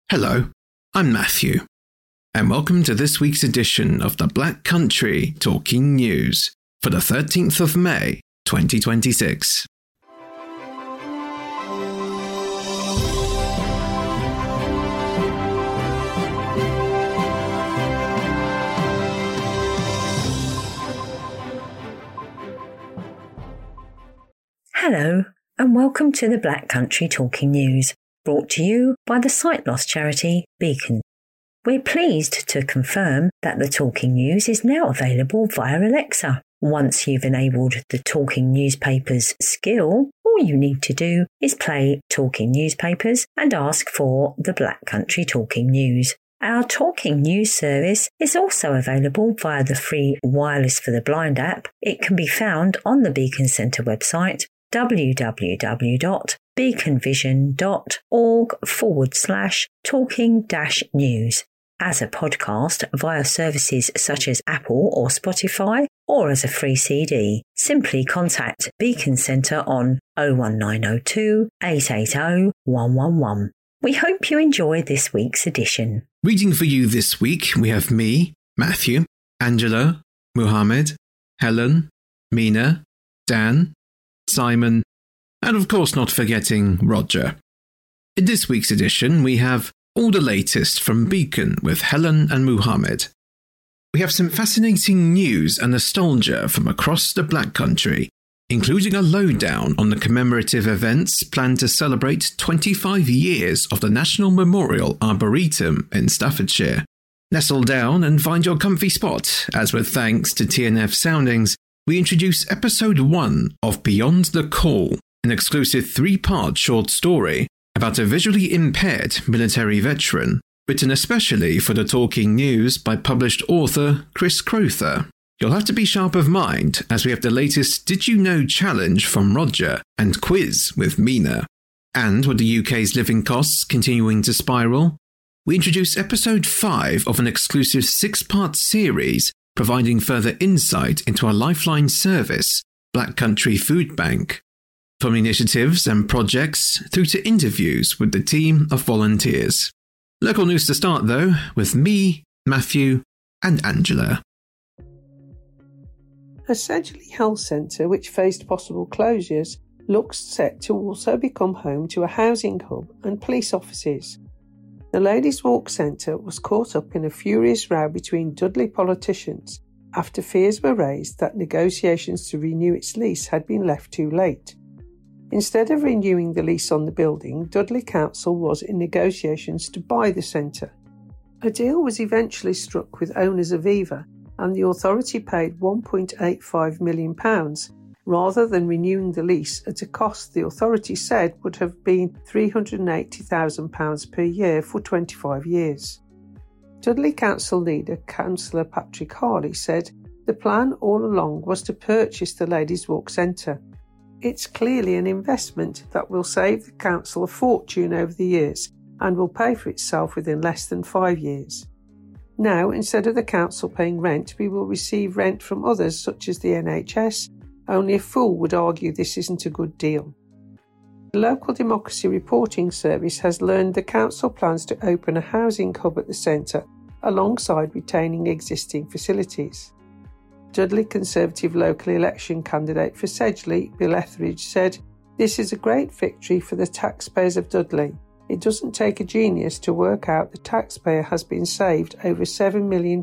Hello, I'm Matthew, and welcome to this week's edition of the Black Country Talking News for the 13th of May, 2026. Hello, and welcome to the Black Country Talking News, brought to you by the sight loss charity Beacon. We're pleased to confirm that the Talking News is now available via Alexa. Once you've enabled the Talking Newspapers skill, all you need to do is play Talking Newspapers and ask for the Black Country Talking News. Our Talking News service is also available via the free Wireless for the Blind app. It can be found on the Beacon Centre website, www.beaconvision.org/talking-news, as a podcast via services such as Apple or Spotify, or as a free CD. Simply contact Beacon Centre on 01902 880 111. We hope you enjoy this week's edition. Reading for you this week, we have me, Matthew, Angela, Muhammad, Helen, Mina, Dan, Simon, and of course not forgetting Roger. In this week's edition, we have all the latest from Beacon with Helen and Muhammad. We have some fascinating news and nostalgia from across the Black Country, including a lowdown on the commemorative events planned to celebrate 25 years of the National Memorial Arboretum in Staffordshire. Nestle down and find your comfy spot, as with thanks to TNF Soundings, we introduce episode 1 of Beyond the Call, an exclusive 3-part short story about a visually impaired military veteran, written especially for the Talking News by published author Chris Crowther. You'll have to be sharp of mind, as we have the latest Did You Know challenge from Roger and quiz with Mina. And with the UK's living costs continuing to spiral, we introduce episode 5 of an exclusive 6-part series providing further insight into our lifeline service, Black Country Food Bank. From initiatives and projects through to interviews with the team of volunteers. Local news to start though, with me, Matthew, and Angela. A Sedgley Health Centre, which faced possible closures, looks set to also become home to a housing hub and police offices. The Ladies Walk Centre was caught up in a furious row between Dudley politicians after fears were raised that negotiations to renew its lease had been left too late. Instead of renewing the lease on the building, Dudley Council was in negotiations to buy the centre. A deal was eventually struck with owners Aviva, and the authority paid £1.85 million rather than renewing the lease at a cost the authority said would have been £380,000 per year for 25 years. Dudley Council leader, Councillor Patrick Harley, said the plan all along was to purchase the Ladies Walk Centre. It's clearly an investment that will save the council a fortune over the years and will pay for itself within less than 5 years. Now, instead of the council paying rent, we will receive rent from others such as the NHS. Only a fool would argue this isn't a good deal. The Local Democracy Reporting Service has learned the council plans to open a housing hub at the centre alongside retaining existing facilities. Dudley Conservative local election candidate for Sedgley, Bill Etheridge, said, "This is a great victory for the taxpayers of Dudley. It doesn't take a genius to work out the taxpayer has been saved over £7 million.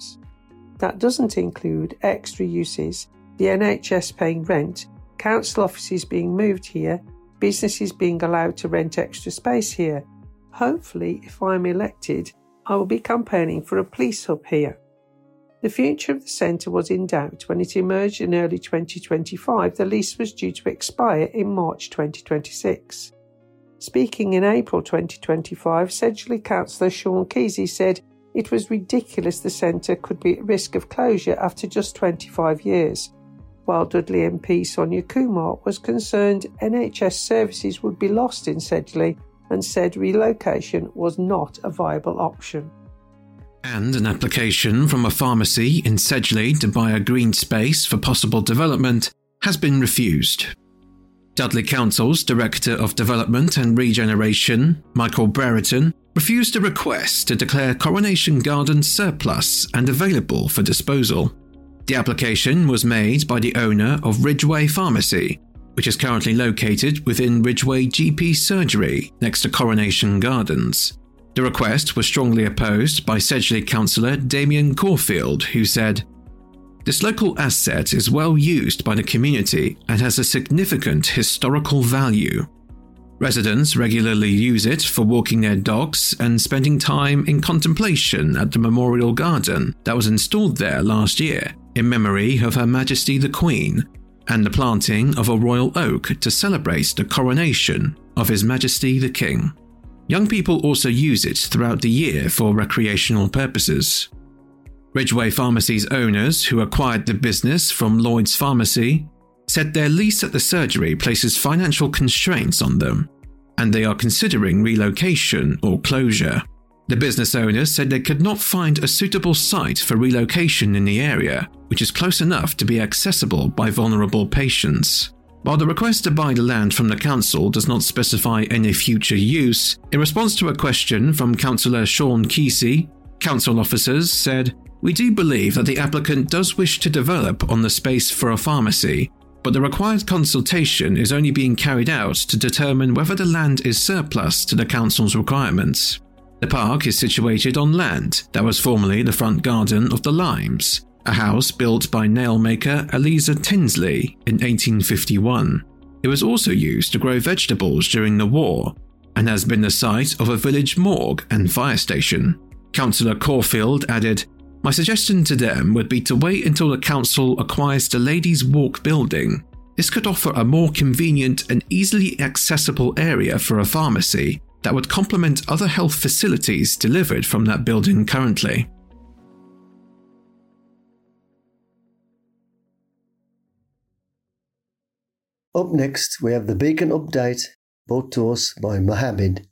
That doesn't include extra uses, the NHS paying rent, council offices being moved here, businesses being allowed to rent extra space here. Hopefully, if I'm elected, I will be campaigning for a police hub here." The future of the centre was in doubt when it emerged in early 2025 the lease was due to expire in March 2026. Speaking in April 2025, Sedgley Councillor Sean Kesey said it was ridiculous the centre could be at risk of closure after just 25 years, while Dudley MP Sonia Kumar was concerned NHS services would be lost in Sedgley and said relocation was not a viable option. And an application from a pharmacy in Sedgley to buy a green space for possible development has been refused. Dudley Council's Director of Development and Regeneration, Michael Brereton, refused a request to declare Coronation Gardens surplus and available for disposal. The application was made by the owner of Ridgeway Pharmacy, which is currently located within Ridgeway GP Surgery next to Coronation Gardens. The request was strongly opposed by Sedgley councillor Damien Caulfield, who said, "This local asset is well used by the community and has a significant historical value. Residents regularly use it for walking their dogs and spending time in contemplation at the memorial garden that was installed there last year in memory of Her Majesty the Queen, and the planting of a royal oak to celebrate the coronation of His Majesty the King. Young people also use it throughout the year for recreational purposes." Ridgeway Pharmacy's owners, who acquired the business from Lloyd's Pharmacy, said their lease at the surgery places financial constraints on them, and they are considering relocation or closure. The business owners said they could not find a suitable site for relocation in the area, which is close enough to be accessible by vulnerable patients. While the request to buy the land from the council does not specify any future use, in response to a question from Councillor Sean Kesey, council officers said, "We do believe that the applicant does wish to develop on the space for a pharmacy, but the required consultation is only being carried out to determine whether the land is surplus to the council's requirements. The park is situated on land that was formerly the front garden of the Limes, a house built by nailmaker Eliza Tinsley in 1851. It was also used to grow vegetables during the war and has been the site of a village morgue and fire station." Councillor Caulfield added, "My suggestion to them would be to wait until the council acquires the Ladies' Walk building. This could offer a more convenient and easily accessible area for a pharmacy that would complement other health facilities delivered from that building currently." Up next, we have the Beacon Update, brought to us by Mohammed.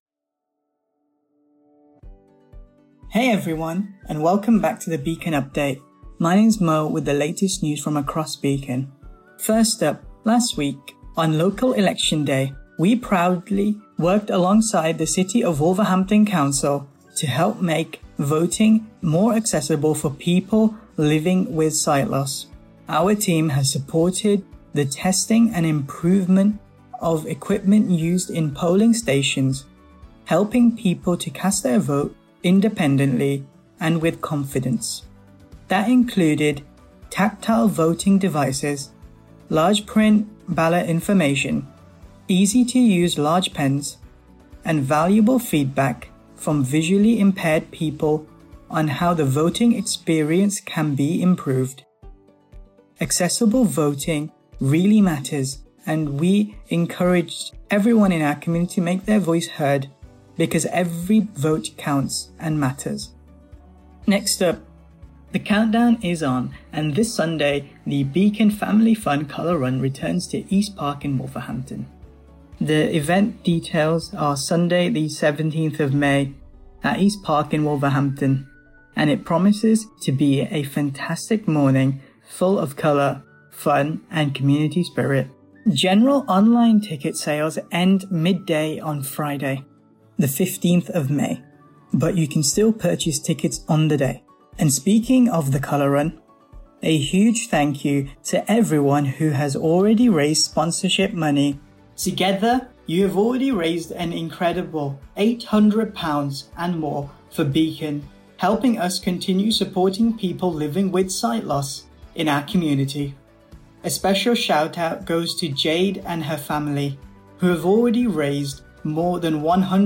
Hey everyone, and welcome back to the Beacon Update. My name's Mo with the latest news from across Beacon. First up, last week, on local election day, we proudly worked alongside the City of Wolverhampton Council to help make voting more accessible for people living with sight loss. Our team has supported the testing and improvement of equipment used in polling stations, helping people to cast their vote independently and with confidence. That included tactile voting devices, large print ballot information, easy to use large pens, and valuable feedback from visually impaired people on how the voting experience can be improved. Accessible voting really matters, and we encouraged everyone in our community to make their voice heard, because every vote counts and matters. Next up, the countdown is on, and this Sunday, the Beacon Family Fun Colour Run returns to East Park in Wolverhampton. The event details are Sunday the 17th of May at East Park in Wolverhampton, and it promises to be a fantastic morning full of colour, fun and community spirit. General online ticket sales end midday on Friday, the 15th of May, but you can still purchase tickets on the day. And speaking of the Colour Run, a huge thank you to everyone who has already raised sponsorship money. Together, you have already raised an incredible £800 and more for Beacon, helping us continue supporting people living with sight loss in our community. A special shout out goes to Jade and her family, who have already raised more than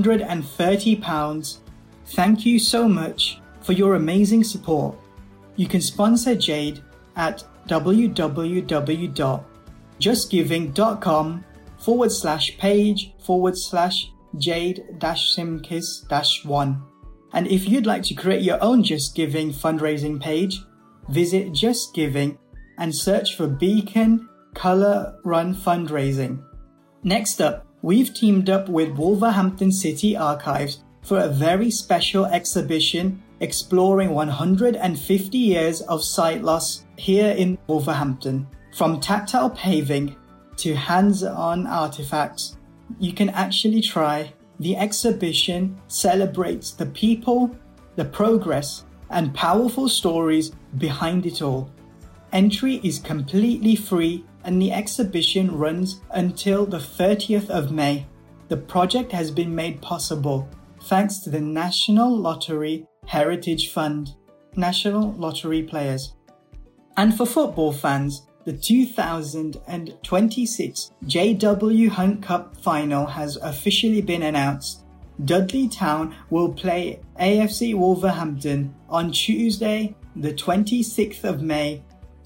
£130. Thank you so much for your amazing support. You can sponsor Jade at www.justgiving.com/page/Jade-Simkis-1. And if you'd like to create your own Just Giving fundraising page, visit Just Giving and search for Beacon Colour Run Fundraising. Next up, we've teamed up with Wolverhampton City Archives for a very special exhibition exploring 150 years of sight loss here in Wolverhampton. From tactile paving to hands-on artifacts you can actually try, the exhibition celebrates the people, the progress, and powerful stories behind it all. Entry is completely free and the exhibition runs until the 30th of May. The project has been made possible thanks to the National Lottery Heritage Fund, National Lottery Players. And for football fans, the 2026 JW Hunt Cup final has officially been announced. Dudley Town will play AFC Wolverhampton on Tuesday, the 26th of May,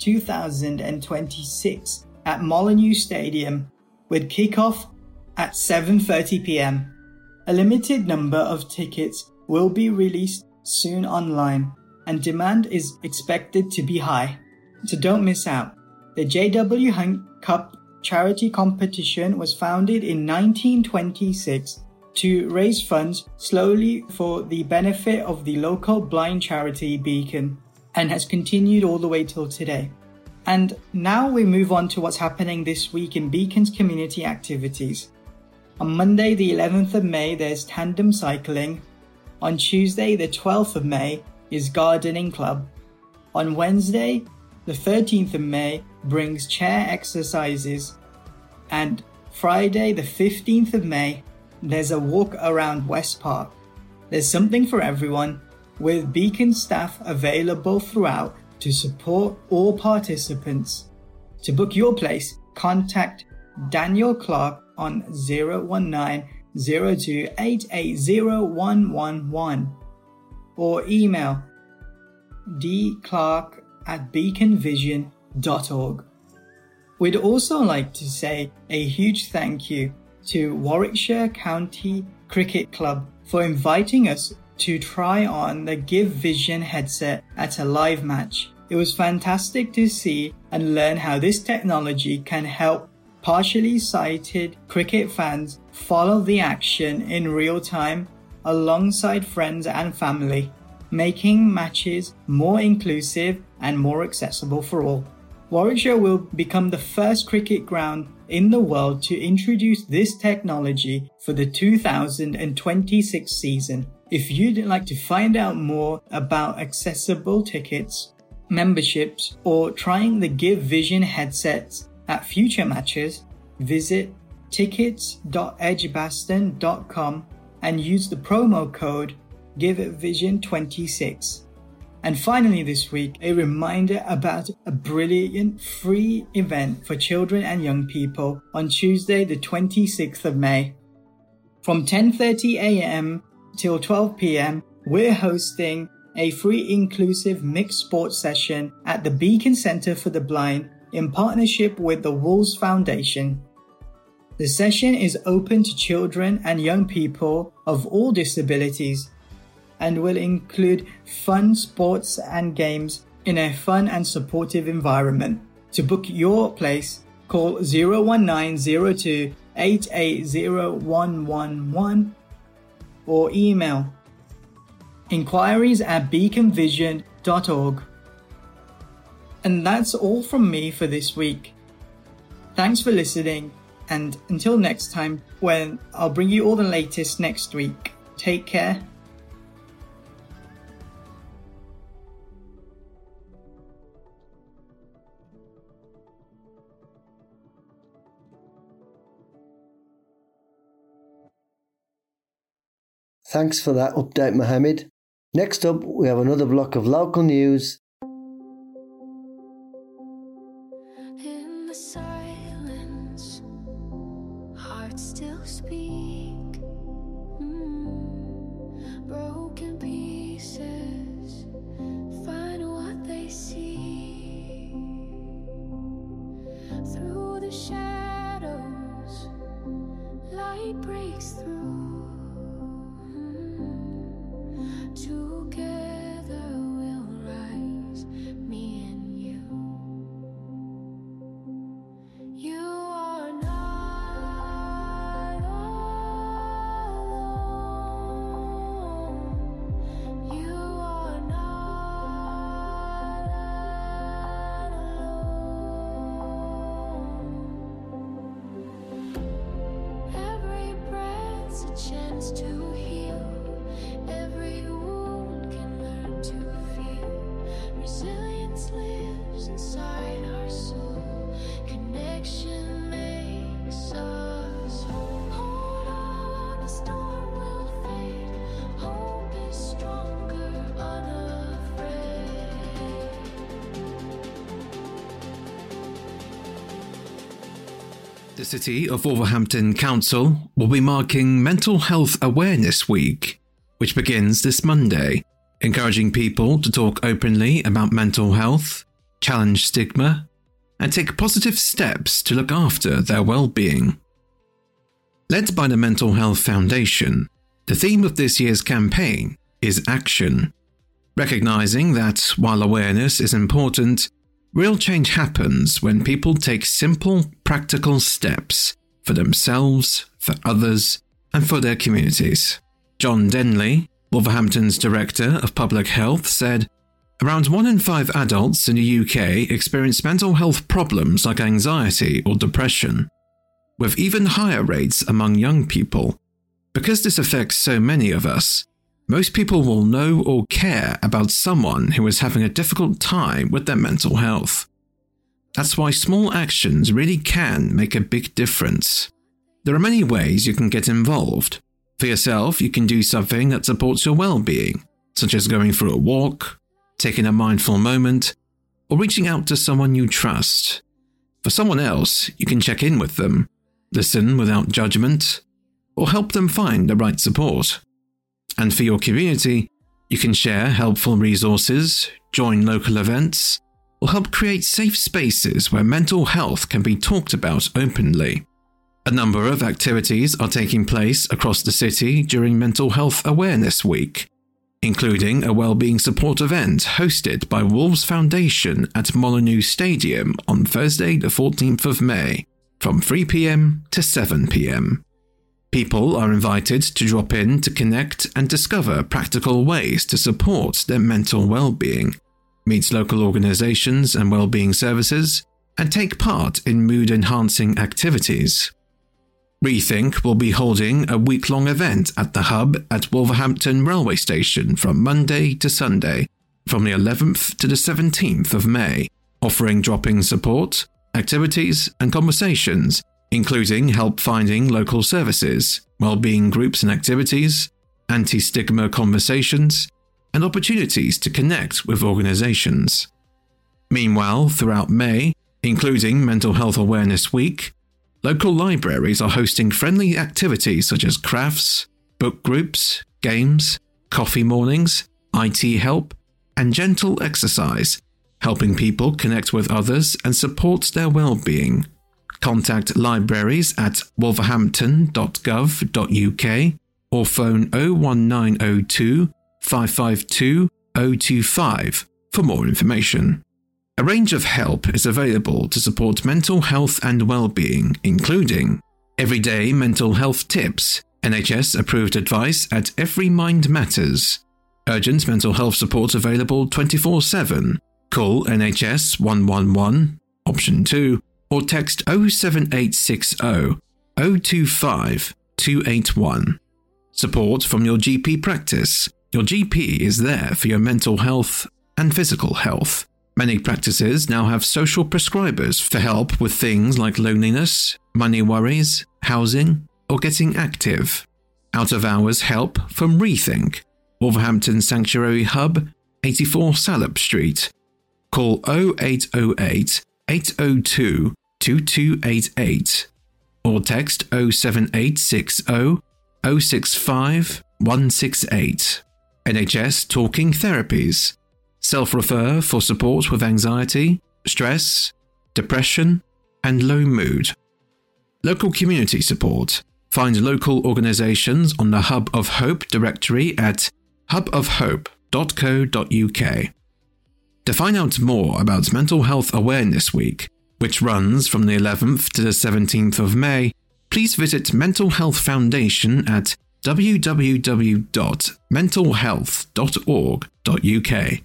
2026 at Molineux Stadium, with kickoff at 7:30 p.m. A limited number of tickets will be released soon online, and demand is expected to be high. So don't miss out. The JW Hunt Cup charity competition was founded in 1926 to raise funds slowly for the benefit of the local blind charity Beacon, and has continued all the way till today. And now we move on to what's happening this week in Beacon's community activities. On Monday the 11th of May there's tandem cycling. On Tuesday the 12th of May is gardening club. On Wednesday the 13th of May brings chair exercises. And Friday the 15th of May there's a walk around West Park. There's something for everyone, with Beacon staff available throughout to support all participants. To book your place, contact Daniel Clark on 019-02880111 or email dclark@beaconvision.org. We'd also like to say a huge thank you to Warwickshire County Cricket Club for inviting us to try on the Give Vision headset at a live match. It was fantastic to see and learn how this technology can help partially sighted cricket fans follow the action in real time alongside friends and family, making matches more inclusive and more accessible for all. Warwickshire will become the first cricket ground in the world to introduce this technology for the 2026 season. If you'd like to find out more about accessible tickets, memberships, or trying the Give Vision headsets at future matches, visit tickets.edgbaston.com and use the promo code GiveVision26. And finally this week, a reminder about a brilliant free event for children and young people on Tuesday the 26th of May. From 10:30 a.m. till 12 p.m, we're hosting a free inclusive mixed sports session at the Beacon Centre for the Blind in partnership with the Wolves Foundation. The session is open to children and young people of all disabilities and will include fun sports and games in a fun and supportive environment. To book your place, call 019-02-880111 or email inquiries@beaconvision.org. And that's all from me for this week. Thanks for listening, and until next time, when I'll bring you all the latest next week. Take care. Thanks for that update, Mohammed. Next up, we have another block of local news. In the silence, hearts still speak. Broken pieces find what they see. Through the shadows, light breaks through. Together we'll rise. The City of Wolverhampton Council will be marking Mental Health Awareness Week, which begins this Monday, encouraging people to talk openly about mental health, challenge stigma, and take positive steps to look after their well-being. Led by the Mental Health Foundation, the theme of this year's campaign is action, recognizing that while awareness is important, real change happens when people take simple, practical steps for themselves, for others, and for their communities. John Denley, Wolverhampton's Director of Public Health, said, "Around 1 in 5 adults in the UK experience mental health problems like anxiety or depression, with even higher rates among young people. Because this affects so many of us, most people will know or care about someone who is having a difficult time with their mental health. That's why small actions really can make a big difference. There are many ways you can get involved. For yourself, you can do something that supports your well-being, such as going for a walk, taking a mindful moment, or reaching out to someone you trust. For someone else, you can check in with them, listen without judgment, or help them find the right support. And for your community, you can share helpful resources, join local events, or help create safe spaces where mental health can be talked about openly. A number of activities are taking place across the city during Mental Health Awareness Week, including a wellbeing support event hosted by Wolves Foundation at Molyneux Stadium on Thursday the 14th of May, from 3 p.m. to 7 p.m. People are invited to drop in to connect and discover practical ways to support their mental well-being, meet local organisations and wellbeing services, and take part in mood-enhancing activities. Rethink will be holding a week-long event at the Hub at Wolverhampton Railway Station from Monday to Sunday, from the 11th to the 17th of May, offering drop-in support, activities and conversations, including help finding local services, wellbeing groups and activities, anti-stigma conversations, and opportunities to connect with organisations. Meanwhile, throughout May, including Mental Health Awareness Week, local libraries are hosting friendly activities such as crafts, book groups, games, coffee mornings, IT help, and gentle exercise, helping people connect with others and support their well-being. Contact libraries at wolverhampton.gov.uk or phone 01902 552 025 for more information. A range of help is available to support mental health and well-being, including everyday mental health tips, NHS-approved advice at Every Mind Matters, urgent mental health support available 24/7. Call NHS 111, option 2, or text 07860 025 281. Support from your GP practice. Your GP is there for your mental health and physical health. Many practices now have social prescribers for help with things like loneliness, money worries, housing, or getting active. Out-of-hours help from Rethink, Wolverhampton Sanctuary Hub, 84 Salop Street. Call 0808 802 2288 or text 07860 065 168. NHS Talking Therapies. Self-refer for support with anxiety, stress, depression, and low mood. Local community support. Find local organisations on the Hub of Hope directory at hubofhope.co.uk. To find out more about Mental Health Awareness Week, which runs from the 11th to the 17th of May, please visit Mental Health Foundation at www.mentalhealth.org.uk.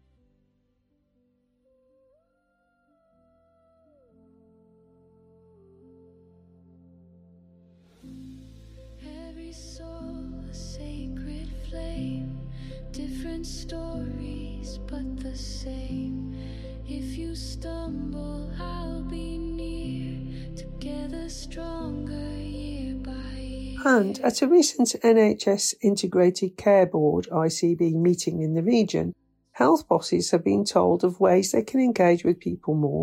Every soul a sacred flame, different stories but the same. If you stumble, I'll be near, together stronger year by year. And at a recent NHS Integrated Care Board ICB meeting in the region, health bosses have been told of ways they can engage with people more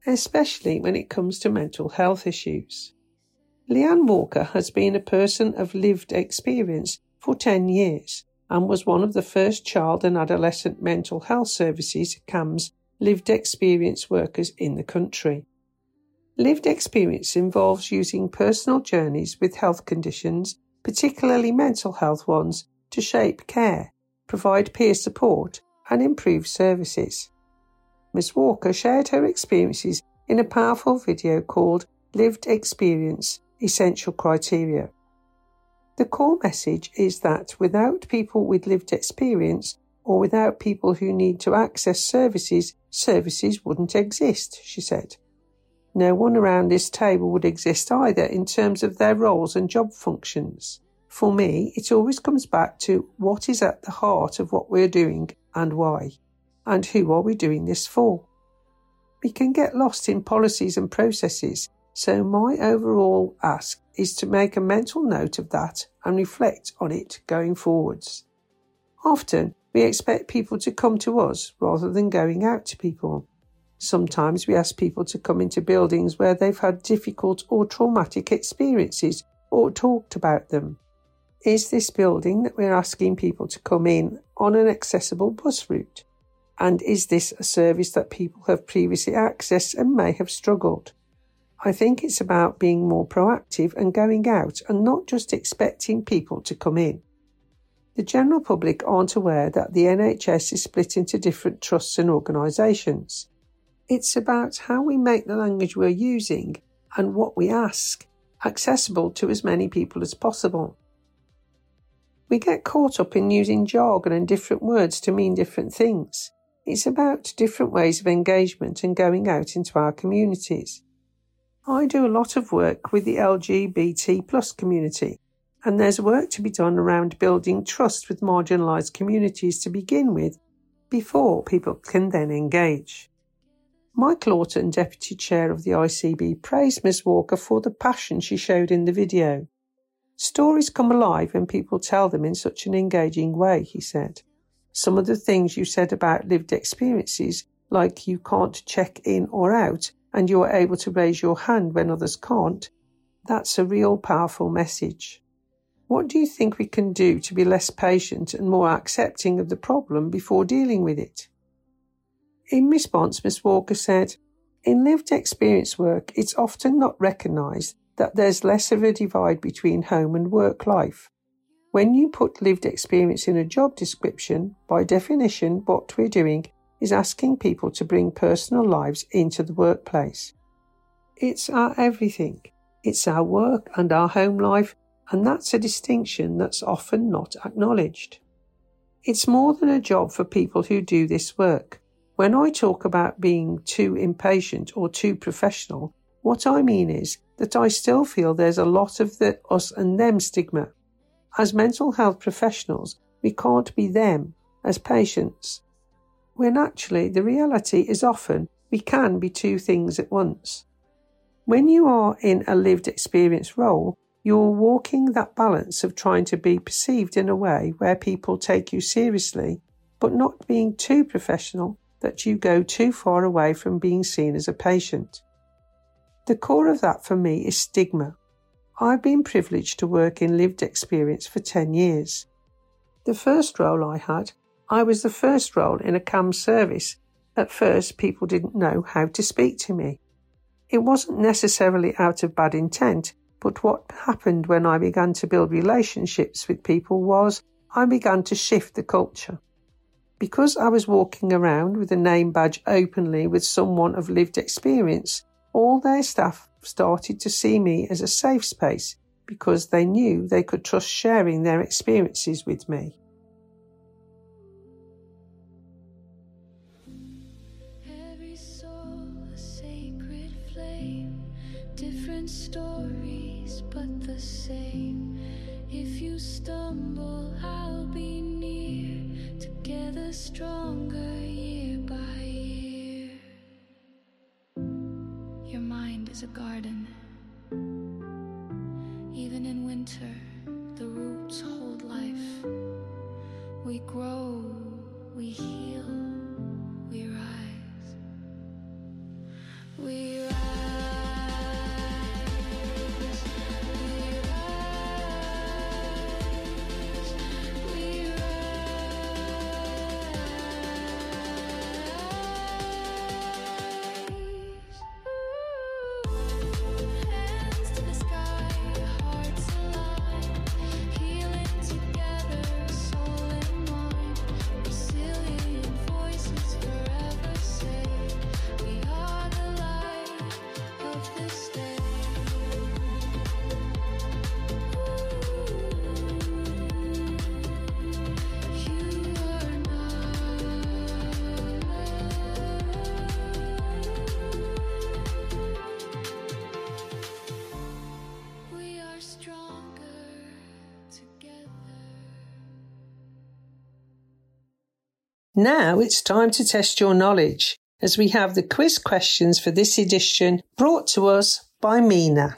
especially when it comes to mental health issues. Leanne Walker has been a person of lived experience for 10 years and was one of the first child and adolescent mental health services CAMHS lived experience workers in the country. Lived experience involves using personal journeys with health conditions, particularly mental health ones, to shape care, provide peer support and improve services. Ms. Walker shared her experiences in a powerful video called Lived Experience Essential Criteria. The core message is that without people with lived experience or without people who need to access services, services wouldn't exist, she said. No one around this table would exist either in terms of their roles and job functions. For me, it always comes back to what is at the heart of what we're doing and why, and who are we doing this for. We can get lost in policies and processes, so my overall ask is to make a mental note of that and reflect on it going forwards. Often, we expect people to come to us rather than going out to people. Sometimes we ask people to come into buildings where they've had difficult or traumatic experiences or talked about them. Is this building that we're asking people to come in on an accessible bus route? And is this a service that people have previously accessed and may have struggled? I think it's about being more proactive and going out and not just expecting people to come in. The general public aren't aware that the NHS is split into different trusts and organisations. It's about how we make the language we're using and what we ask accessible to as many people as possible. We get caught up in using jargon and different words to mean different things. It's about different ways of engagement and going out into our communities. I do a lot of work with the LGBT+ community, and there's work to be done around building trust with marginalised communities to begin with, before people can then engage. Mike Lawton, Deputy Chair of the ICB, praised Ms. Walker for the passion she showed in the video. Stories come alive when people tell them in such an engaging way, he said. Some of the things you said about lived experiences, like you can't check in or out and you are able to raise your hand when others can't, that's a real powerful message. What do you think we can do to be less patient and more accepting of the problem before dealing with it? In response, Ms. Walker said, in lived experience work, it's often not recognised that there's less of a divide between home and work life. When you put lived experience in a job description, by definition, what we're doing is asking people to bring personal lives into the workplace. It's our everything. It's our work and our home life, and that's a distinction that's often not acknowledged. It's more than a job for people who do this work. When I talk about being too impatient or too professional, what I mean is that I still feel there's a lot of the us and them stigma. As mental health professionals, we can't be them as patients, when actually the reality is often we can be two things at once. When you are in a lived experience role, you're walking that balance of trying to be perceived in a way where people take you seriously, but not being too professional that you go too far away from being seen as a patient. The core of that for me is stigma. I've been privileged to work in lived experience for 10 years. The first role I was the first role in a CAMHS service. At first, people didn't know how to speak to me. It wasn't necessarily out of bad intent, but what happened when I began to build relationships with people was I began to shift the culture. Because I was walking around with a name badge openly with someone of lived experience, all their staff started to see me as a safe space because they knew they could trust sharing their experiences with me. Every soul a sacred flame, different stories but the same. If you stumble, I'll be near, together stronger year by year. Your mind is a garden. Even in winter, the roots hold life. We grow, we heal, we rise. We rise, we rise. Hands to the sky, hearts aligned, healing together, soul and mind. Resilient voices forever say, we are the light of this day. You are not alone. We are stronger together. Now it's time to test your knowledge, as we have the quiz questions for this edition brought to us by Mina.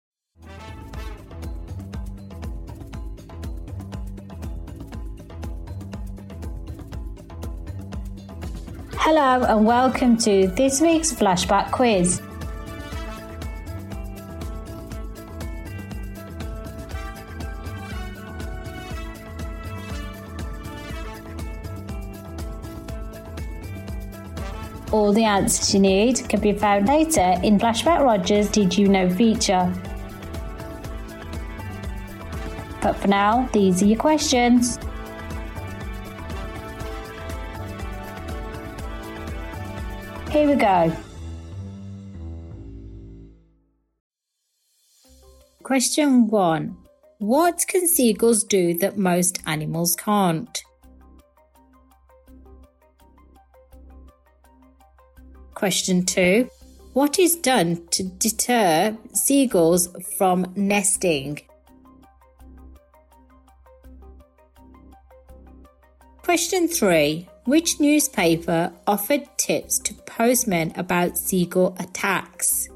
Hello and welcome to this week's Flashback Quiz. All the answers you need can be found later in Flashback Roger's Did You Know feature. But for now, these are your questions. Here we go. Question 1. What can seagulls do that most animals can't? Question 2. What is done to deter seagulls from nesting? Question 3. Which newspaper offered tips to postmen about seagull attacks?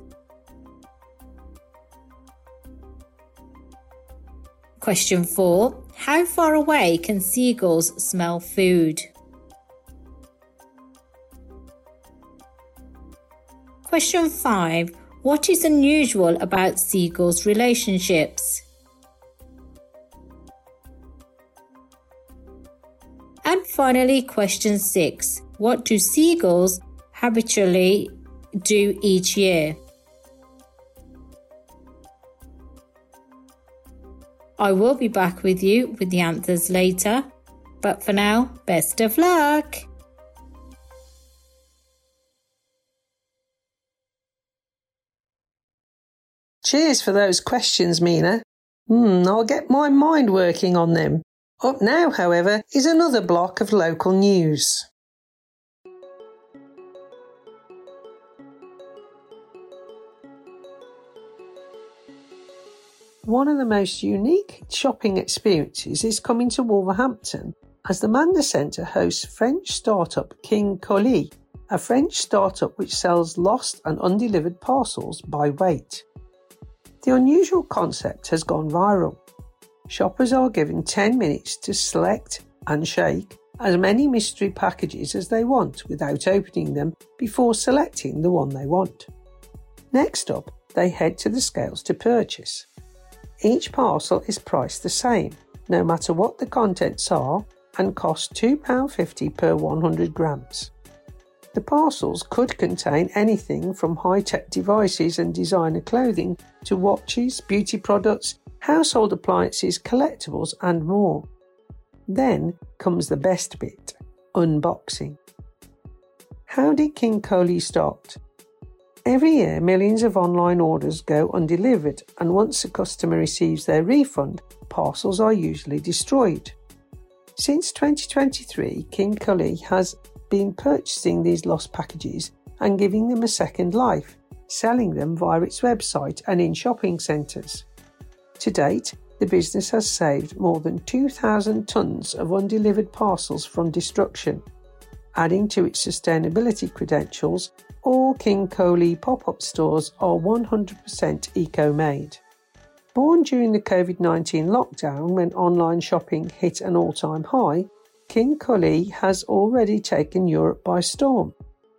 Question 4. How far away can seagulls smell food? Question 5. What is unusual about seagulls' relationships? And finally, question 6. What do seagulls habitually do each year? I will be back with you with the answers later, but for now, best of luck! Cheers for those questions, Mina. I'll get my mind working on them. Up now, however, is another block of local news. One of the most unique shopping experiences is coming to Wolverhampton as the Manda Centre hosts French startup King Colis, a French startup which sells lost and undelivered parcels by weight. The unusual concept has gone viral. Shoppers are given 10 minutes to select and shake as many mystery packages as they want without opening them before selecting the one they want. Next up, they head to the scales to purchase. Each parcel is priced the same, no matter what the contents are, and costs £2.50 per 100 grams. The parcels could contain anything from high-tech devices and designer clothing to watches, beauty products, household appliances, collectibles and more. Then comes the best bit, unboxing. How did King Colis start? Every year, millions of online orders go undelivered, and once a customer receives their refund, parcels are usually destroyed. Since 2023, King Colis has been purchasing these lost packages and giving them a second life, selling them via its website and in shopping centres. To date, the business has saved more than 2,000 tonnes of undelivered parcels from destruction. Adding to its sustainability credentials, all King Colis pop-up stores are 100% eco-made. Born during the COVID-19 lockdown when online shopping hit an all-time high, King Colis has already taken Europe by storm,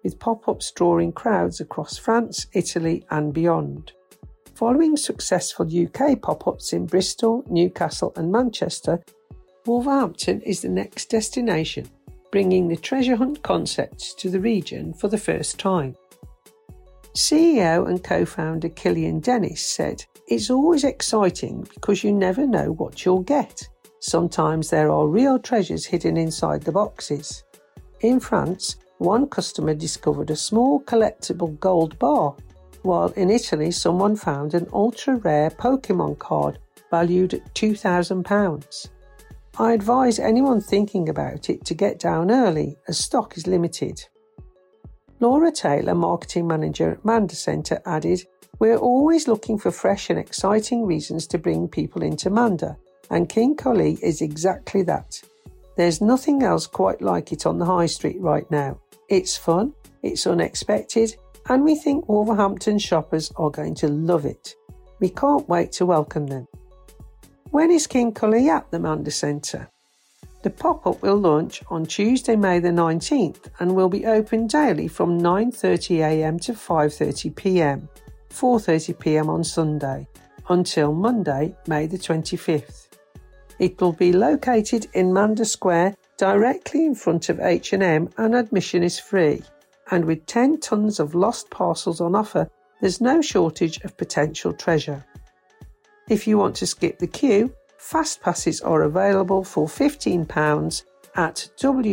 with pop-ups drawing crowds across France, Italy and beyond. Following successful UK pop-ups in Bristol, Newcastle and Manchester, Wolverhampton is the next destination, bringing the treasure hunt concept to the region for the first time. CEO and co-founder Killian Dennis said, "It's always exciting because you never know what you'll get. Sometimes there are real treasures hidden inside the boxes." In France, one customer discovered a small collectible gold bar, while in Italy someone found an ultra-rare Pokemon card valued at £2,000. I advise anyone thinking about it to get down early as stock is limited. Laura Taylor, marketing manager at Manda Centre, added, "We're always looking for fresh and exciting reasons to bring people into Manda, and King Cully is exactly that. There's nothing else quite like it on the high street right now. It's fun, it's unexpected, and we think Wolverhampton shoppers are going to love it. We can't wait to welcome them." When is King Cully at the Manda Centre? The pop-up will launch on Tuesday, May the 19th and will be open daily from 9:30am to 5:30pm, 4:30pm on Sunday, until Monday, May the 25th. It will be located in Manda Square, directly in front of H&M, and admission is free. And with 10 tons of lost parcels on offer, there's no shortage of potential treasure. If you want to skip the queue, fast passes are available for £15 at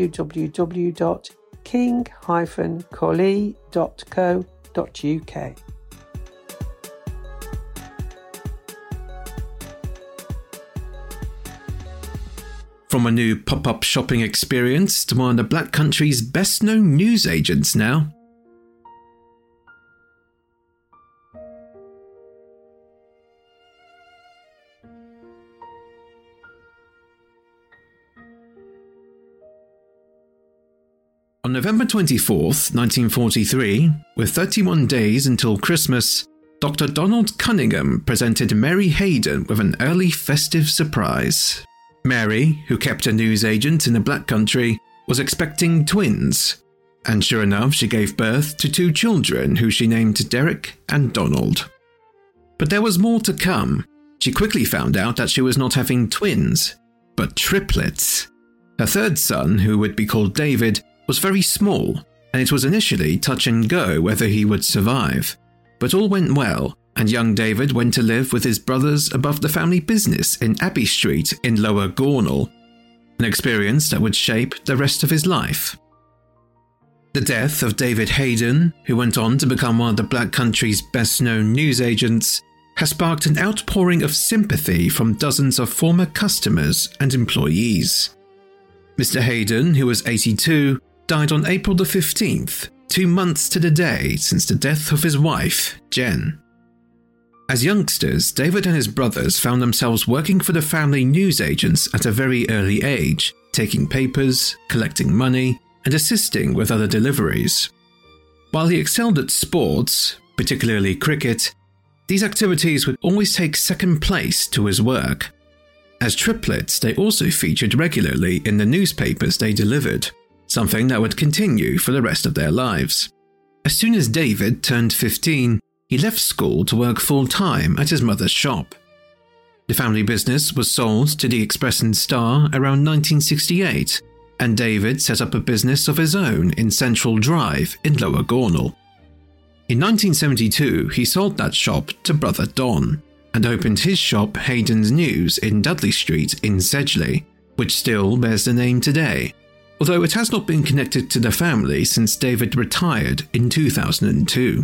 www.king-cully.co.uk. From a new pop-up shopping experience to one of the Black Country's best-known newsagents now. On November 24th, 1943, with 31 days until Christmas, Dr. Donald Cunningham presented Mary Hayden with an early festive surprise. Mary, who kept a newsagent in the Black Country, was expecting twins, and sure enough she gave birth to 2 children who she named Derek and Donald. But there was more to come. She quickly found out that she was not having twins, but triplets. Her third son, who would be called David, was very small, and it was initially touch and go whether he would survive. But all went well, and young David went to live with his brothers above the family business in Abbey Street in Lower Gornal, an experience that would shape the rest of his life. The death of David Hayden, who went on to become one of the Black Country's best-known newsagents, has sparked an outpouring of sympathy from dozens of former customers and employees. Mr. Hayden, who was 82, died on April the 15th, 2 months to the day since the death of his wife, Jen. As youngsters, David and his brothers found themselves working for the family newsagents at a very early age, taking papers, collecting money, and assisting with other deliveries. While he excelled at sports, particularly cricket, these activities would always take second place to his work. As triplets, they also featured regularly in the newspapers they delivered, something that would continue for the rest of their lives. As soon as David turned 15, he left school to work full-time at his mother's shop. The family business was sold to the Express and Star around 1968, and David set up a business of his own in Central Drive in Lower Gornal. In 1972, he sold that shop to brother Don, and opened his shop Hayden's News in Dudley Street in Sedgley, which still bears the name today, although it has not been connected to the family since David retired in 2002.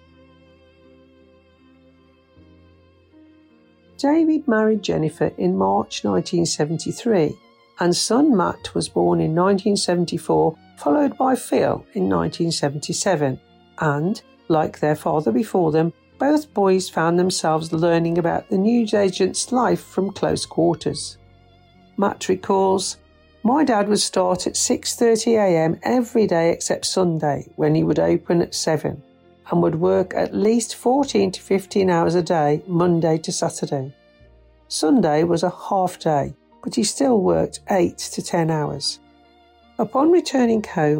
David married Jennifer in March 1973, and son Matt was born in 1974, followed by Phil in 1977, and, like their father before them, both boys found themselves learning about the newsagent's life from close quarters. Matt recalls, "My dad would start at 6:30am every day except Sunday, when he would open at 7, and would work at least 14 to 15 hours a day, Monday to Saturday. Sunday was a half day, but he still worked 8 to 10 hours. Upon returning home,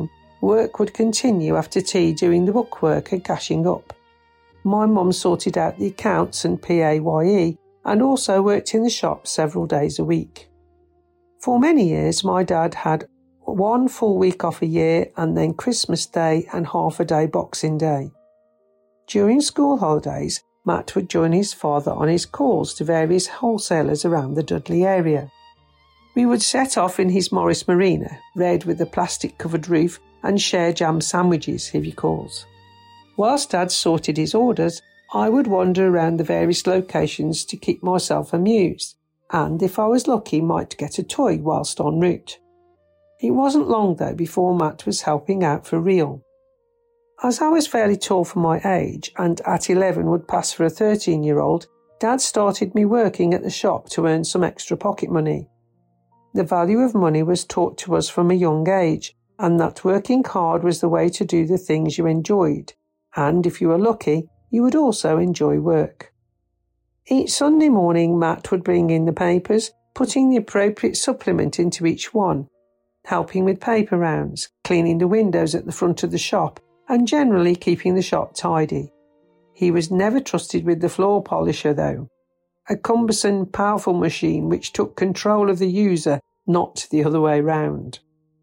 work would continue after tea doing the bookwork and cashing up. My mum sorted out the accounts and PAYE and also worked in the shop several days a week. For many years, my dad had 1 full week off a year and then Christmas Day and half a day Boxing Day. During school holidays, Matt would join his father on his calls to various wholesalers around the Dudley area. We would set off in his Morris Marina, red with a plastic-covered roof, and share jam sandwiches, he recalls. Whilst Dad sorted his orders, I would wander around the various locations to keep myself amused, and if I was lucky, might get a toy whilst en route. It wasn't long, though, before Matt was helping out for real. As I was fairly tall for my age, and at 11 would pass for a 13-year-old, Dad started me working at the shop to earn some extra pocket money. The value of money was taught to us from a young age, and that working hard was the way to do the things you enjoyed, and if you were lucky, you would also enjoy work. Each Sunday morning, Matt would bring in the papers, putting the appropriate supplement into each one, helping with paper rounds, cleaning the windows at the front of the shop, and generally keeping the shop tidy. He was never trusted with the floor polisher, though, a cumbersome, powerful machine which took control of the user, not the other way round.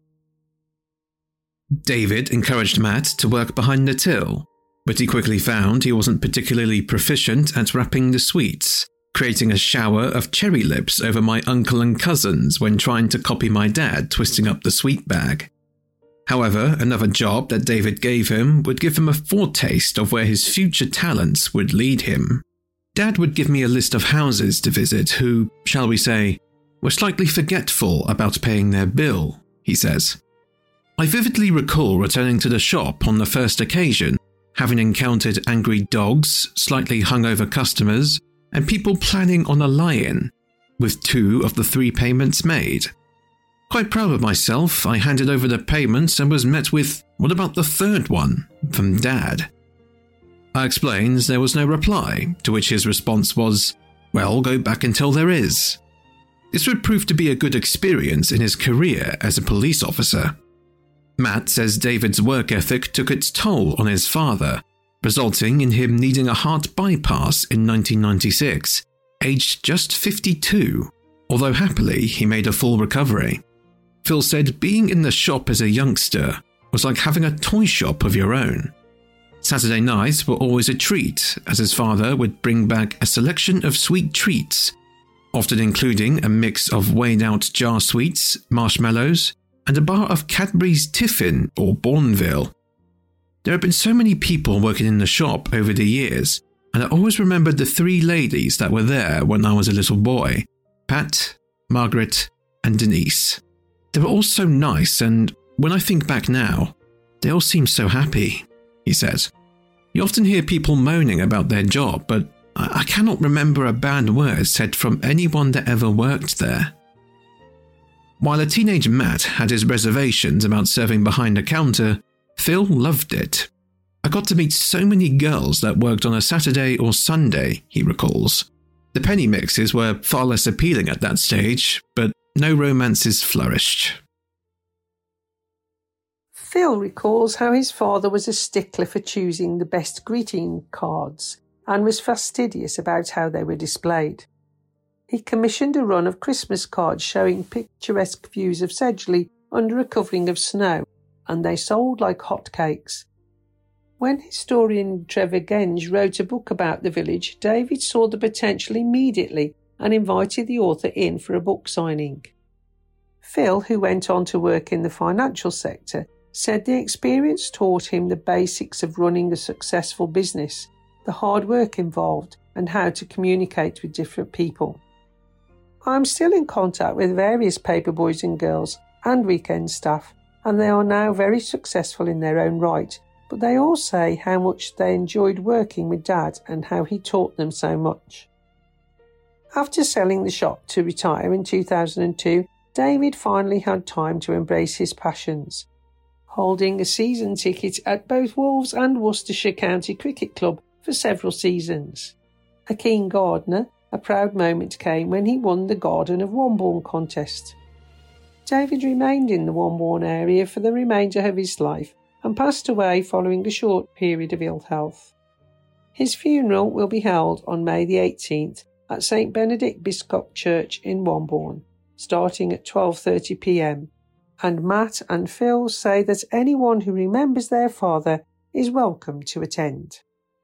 David encouraged Matt to work behind the till, but he quickly found he wasn't particularly proficient at wrapping the sweets, creating a shower of cherry lips over my uncle and cousins when trying to copy my dad twisting up the sweet bag. However, another job that David gave him would give him a foretaste of where his future talents would lead him. Dad would give me a list of houses to visit who, shall we say, were slightly forgetful about paying their bill, he says. I vividly recall returning to the shop on the first occasion, having encountered angry dogs, slightly hungover customers, and people planning on a lie-in, with 2 of the 3 payments made. Quite proud of myself, I handed over the payments and was met with, "What about the 3rd one?" from Dad. I explained there was no reply, to which his response was, "Well, go back until there is." This would prove to be a good experience in his career as a police officer. Matt says David's work ethic took its toll on his father, resulting in him needing a heart bypass in 1996, aged just 52, although happily he made a full recovery. Phil said being in the shop as a youngster was like having a toy shop of your own. Saturday nights were always a treat, as his father would bring back a selection of sweet treats, often including a mix of weighed-out jar sweets, marshmallows, and a bar of Cadbury's Tiffin or Bourneville. There have been so many people working in the shop over the years, and I always remembered the 3 ladies that were there when I was a little boy: Pat, Margaret, and Denise. They were all so nice, and when I think back now, they all seem so happy, he says. You often hear people moaning about their job, but I cannot remember a bad word said from anyone that ever worked there. While a teenage Matt had his reservations about serving behind a counter, Phil loved it. I got to meet so many girls that worked on a Saturday or Sunday, he recalls. The penny mixes were far less appealing at that stage, but no romances flourished. Phil recalls how his father was a stickler for choosing the best greeting cards and was fastidious about how they were displayed. He commissioned a run of Christmas cards showing picturesque views of Sedgley under a covering of snow, and they sold like hotcakes. When historian Trevor Genge wrote a book about the village, David saw the potential immediately and invited the author in for a book signing. Phil, who went on to work in the financial sector, said the experience taught him the basics of running a successful business, the hard work involved, and how to communicate with different people. I'm still in contact with various paper boys and girls and weekend staff, and they are now very successful in their own right, but they all say how much they enjoyed working with Dad and how he taught them so much. After selling the shop to retire in 2002, David finally had time to embrace his passions, holding a season ticket at both Wolves and Worcestershire County Cricket Club for several seasons. A keen gardener, a proud moment came when he won the Garden of Wombourne contest. David remained in the Wombourne area for the remainder of his life and passed away following a short period of ill health. His funeral will be held on May the 18th at St Benedict Biscop Church in Wombourne, starting at 12:30 p.m. And Matt and Phil say that anyone who remembers their father is welcome to attend.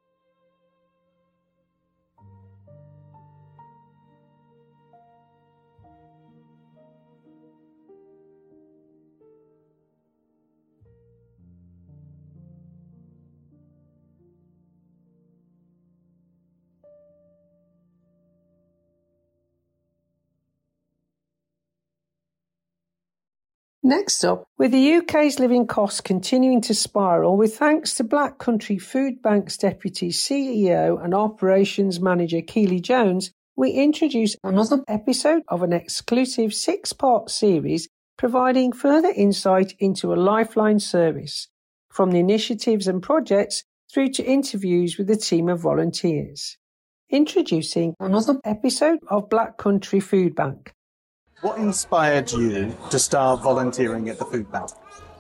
Next up, with the UK's living costs continuing to spiral, with thanks to Black Country Food Bank's Deputy CEO and Operations Manager Keely Jones, we introduce another episode of an exclusive 6-part series providing further insight into a Lifeline service, from the initiatives and projects through to interviews with a team of volunteers. Introducing another episode of Black Country Food Bank. What inspired you to start volunteering at the food bank?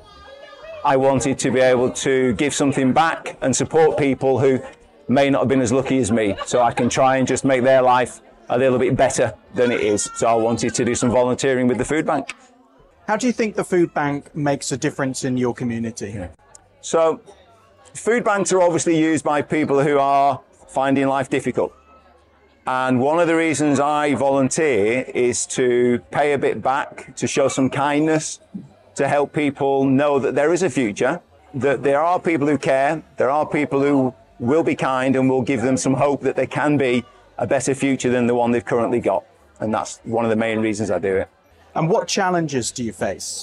I wanted to be able to give something back and support people who may not have been as lucky as me, so I can try and just make their life a little bit better than it is. So I wanted to do some volunteering with the food bank. How do you think the food bank makes a difference in your community? So food banks are obviously used by people who are finding life difficult. And one of the reasons I volunteer is to pay a bit back, to show some kindness, to help people know that there is a future, that there are people who care, there are people who will be kind and will give them some hope that there can be a better future than the one they've currently got. And that's one of the main reasons I do it. And what challenges do you face?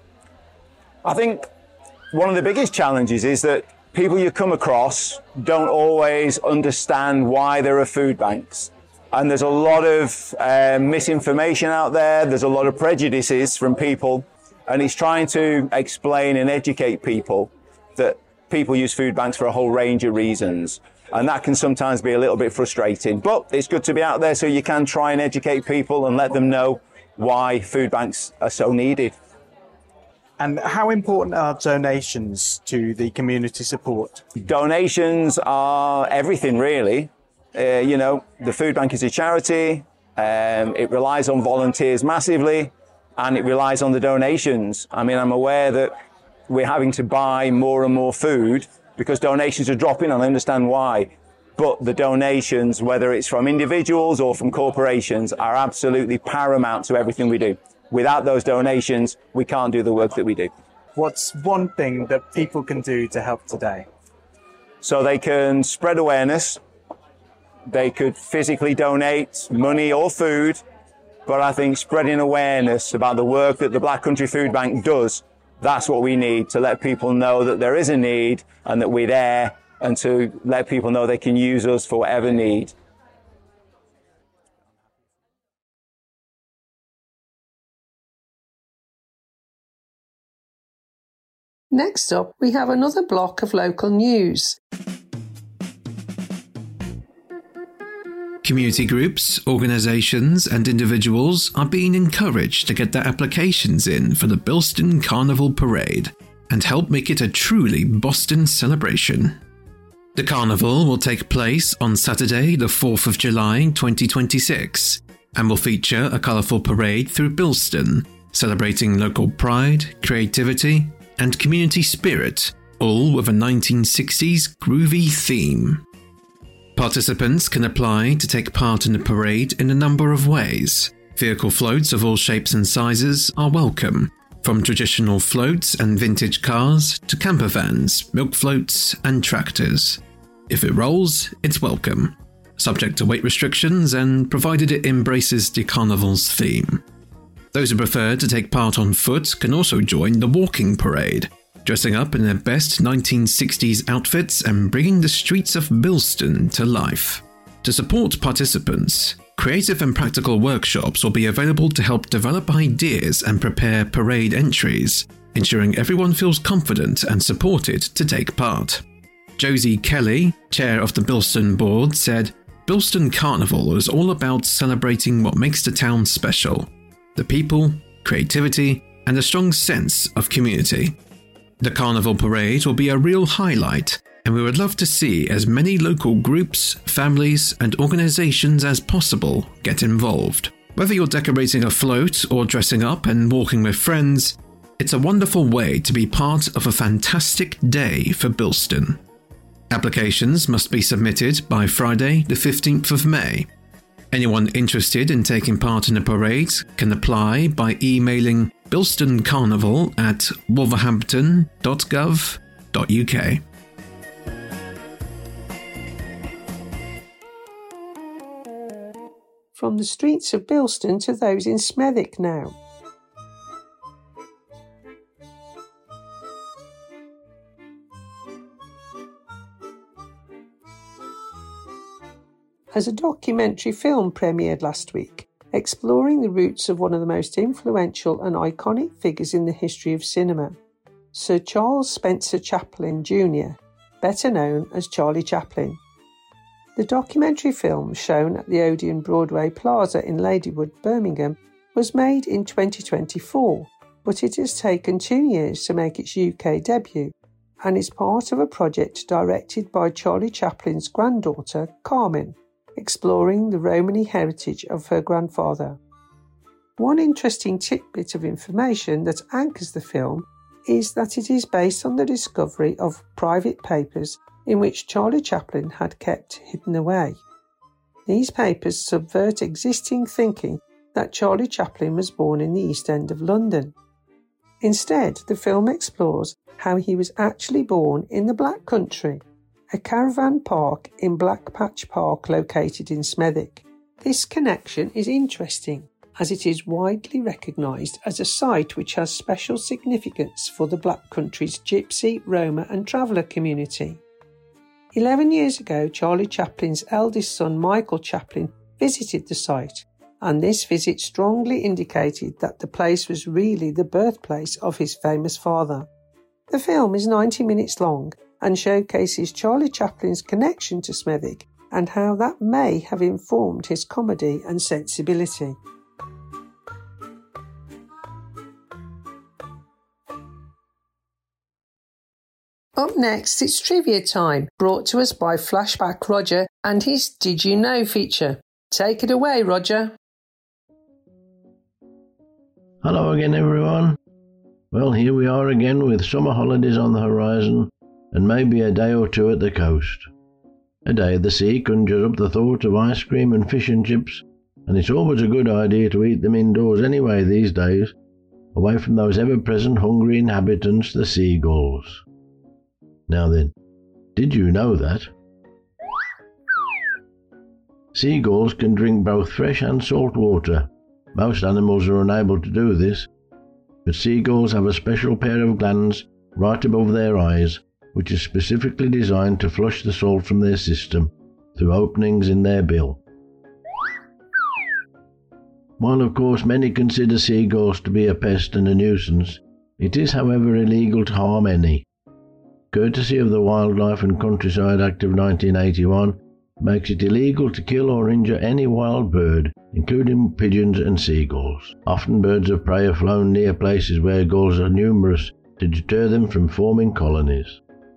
I think one of the biggest challenges is that people you come across don't always understand why there are food banks. And there's a lot of misinformation out there. There's a lot of prejudices from people. And it's trying to explain and educate people that people use food banks for a whole range of reasons. And that can sometimes be a little bit frustrating. But it's good to be out there so you can try and educate people and let them know why food banks are so needed. And how important are donations to the community support? Donations are everything, really. The food bank is a charity. It relies on volunteers massively, and it relies on the donations. I mean, I'm aware that we're having to buy more and more food because donations are dropping, and I understand why. But the donations, whether it's from individuals or from corporations, are absolutely paramount to everything we do. Without those donations, we can't do the work that we do. What's one thing that people can do to help today? So they can spread awareness. They could physically donate money or food. But I think spreading awareness about the work that the Black Country Food Bank does, that's what we need to let people know that there is a need and that we're there, and to let people know they can use us for whatever need. Next up, we have another block of local news. Community groups, organisations and individuals are being encouraged to get their applications in for the Bilston Carnival Parade and help make it a truly Boston celebration. The carnival will take place on Saturday, the 4th of July 2026, and will feature a colourful parade through Bilston, celebrating local pride, creativity and community spirit, all with a 1960s groovy theme. Participants can apply to take part in the parade in a number of ways. Vehicle floats of all shapes and sizes are welcome, from traditional floats and vintage cars to camper vans, milk floats and tractors. If it rolls, it's welcome, subject to weight restrictions and provided it embraces the carnival's theme. Those who prefer to take part on foot can also join the walking parade, dressing up in their best 1960s outfits and bringing the streets of Bilston to life. To support participants, creative and practical workshops will be available to help develop ideas and prepare parade entries, ensuring everyone feels confident and supported to take part. Josie Kelly, chair of the Bilston board, said, "Bilston Carnival is all about celebrating what makes the town special. The people, creativity, and a strong sense of community. The Carnival Parade will be a real highlight, and we would love to see as many local groups, families, and organisations as possible get involved. Whether you're decorating a float or dressing up and walking with friends, it's a wonderful way to be part of a fantastic day for Bilston. Applications must be submitted by Friday, the 15th of May. Anyone interested in taking part in the parade can apply by emailing bilstoncarnival@wolverhampton.gov.uk. From the streets of Bilston to those in Smethwick now. As a documentary film premiered last week, exploring the roots of one of the most influential and iconic figures in the history of cinema, Sir Charles Spencer Chaplin Jr., better known as Charlie Chaplin. The documentary film, shown at the Odeon Broadway Plaza in Ladywood, Birmingham, was made in 2024, but it has taken 2 years to make its UK debut and is part of a project directed by Charlie Chaplin's granddaughter, Carmen, exploring the Romany heritage of her grandfather. One interesting tidbit of information that anchors the film is that it is based on the discovery of private papers in which Charlie Chaplin had kept hidden away. These papers subvert existing thinking that Charlie Chaplin was born in the East End of London. Instead, the film explores how he was actually born in the Black Country, a caravan park in Black Patch Park located in Smethwick. This connection is interesting as it is widely recognised as a site which has special significance for the Black Country's Gypsy, Roma and traveller community. 11 years ago, Charlie Chaplin's eldest son Michael Chaplin visited the site, and this visit strongly indicated that the place was really the birthplace of his famous father. The film is 90 minutes long and showcases Charlie Chaplin's connection to Smethwick and how that may have informed his comedy and sensibility. Up next, it's trivia time, brought to us by Flashback Roger and his Did You Know feature. Take it away, Roger. Hello again, everyone. Well, here we are again with summer holidays on the horizon and maybe a day or two at the coast. A day at the sea conjures up the thought of ice cream and fish and chips, and it's always a good idea to eat them indoors anyway these days, away from those ever-present hungry inhabitants, the seagulls. Now then, did you know that seagulls can drink both fresh and salt water? Most animals are unable to do this, but seagulls have a special pair of glands right above their eyes, which is specifically designed to flush the salt from their system through openings in their bill. While of course many consider seagulls to be a pest and a nuisance, it is however illegal to harm any. Courtesy of the Wildlife and Countryside Act of 1981 makes it illegal to kill or injure any wild bird, including pigeons and seagulls. Often birds of prey are flown near places where gulls are numerous to deter them from forming colonies.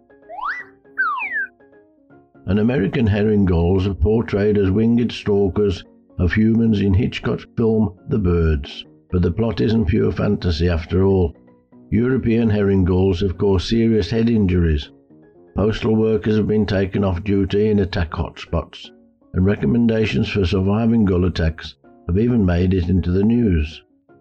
And American herring gulls are portrayed as winged stalkers of humans in Hitchcock's film The Birds, but the plot isn't pure fantasy after all. European herring gulls have caused serious head injuries. Postal workers have been taken off duty in attack hotspots, and recommendations for surviving gull attacks have even made it into the news.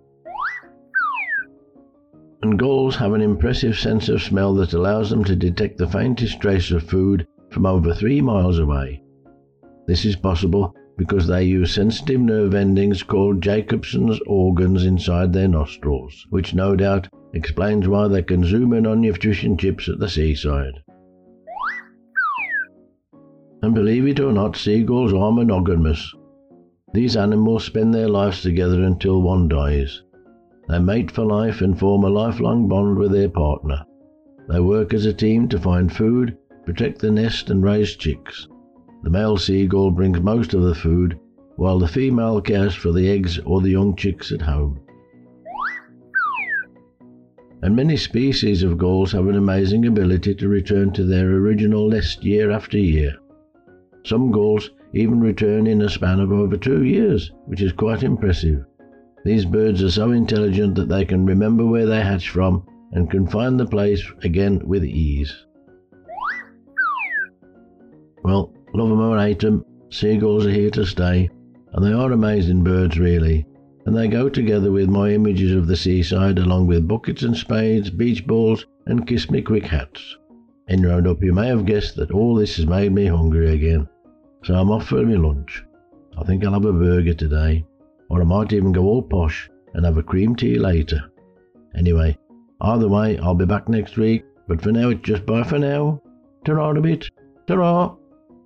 And gulls have an impressive sense of smell that allows them to detect the faintest trace of food from over 3 miles away. This is possible because they use sensitive nerve endings called Jacobson's organs inside their nostrils, which no doubt explains why they can zoom in on your fish and chips at the seaside. And believe it or not, seagulls are monogamous. These animals spend their lives together until one dies. They mate for life and form a lifelong bond with their partner. They work as a team to find food, protect the nest and raise chicks. The male seagull brings most of the food, while the female cares for the eggs or the young chicks at home. and many species of gulls have an amazing ability to return to their original nest year after year. Some gulls even return in a span of over 2 years, which is quite impressive. These birds are so intelligent that they can remember where they hatched from and can find the place again with ease. Well, love 'em or hate 'em, seagulls are here to stay, and they are amazing birds really, and they go together with my images of the seaside along with buckets and spades, beach balls and kiss me quick hats. In Roundup you may have guessed that all this has made me hungry again, so I'm off for my lunch. I think I'll have a burger today, or I might even go all posh and have a cream tea later. Anyway, either way I'll be back next week, but for now it's just bye for now. Ta-ra a bit. Ta-ra.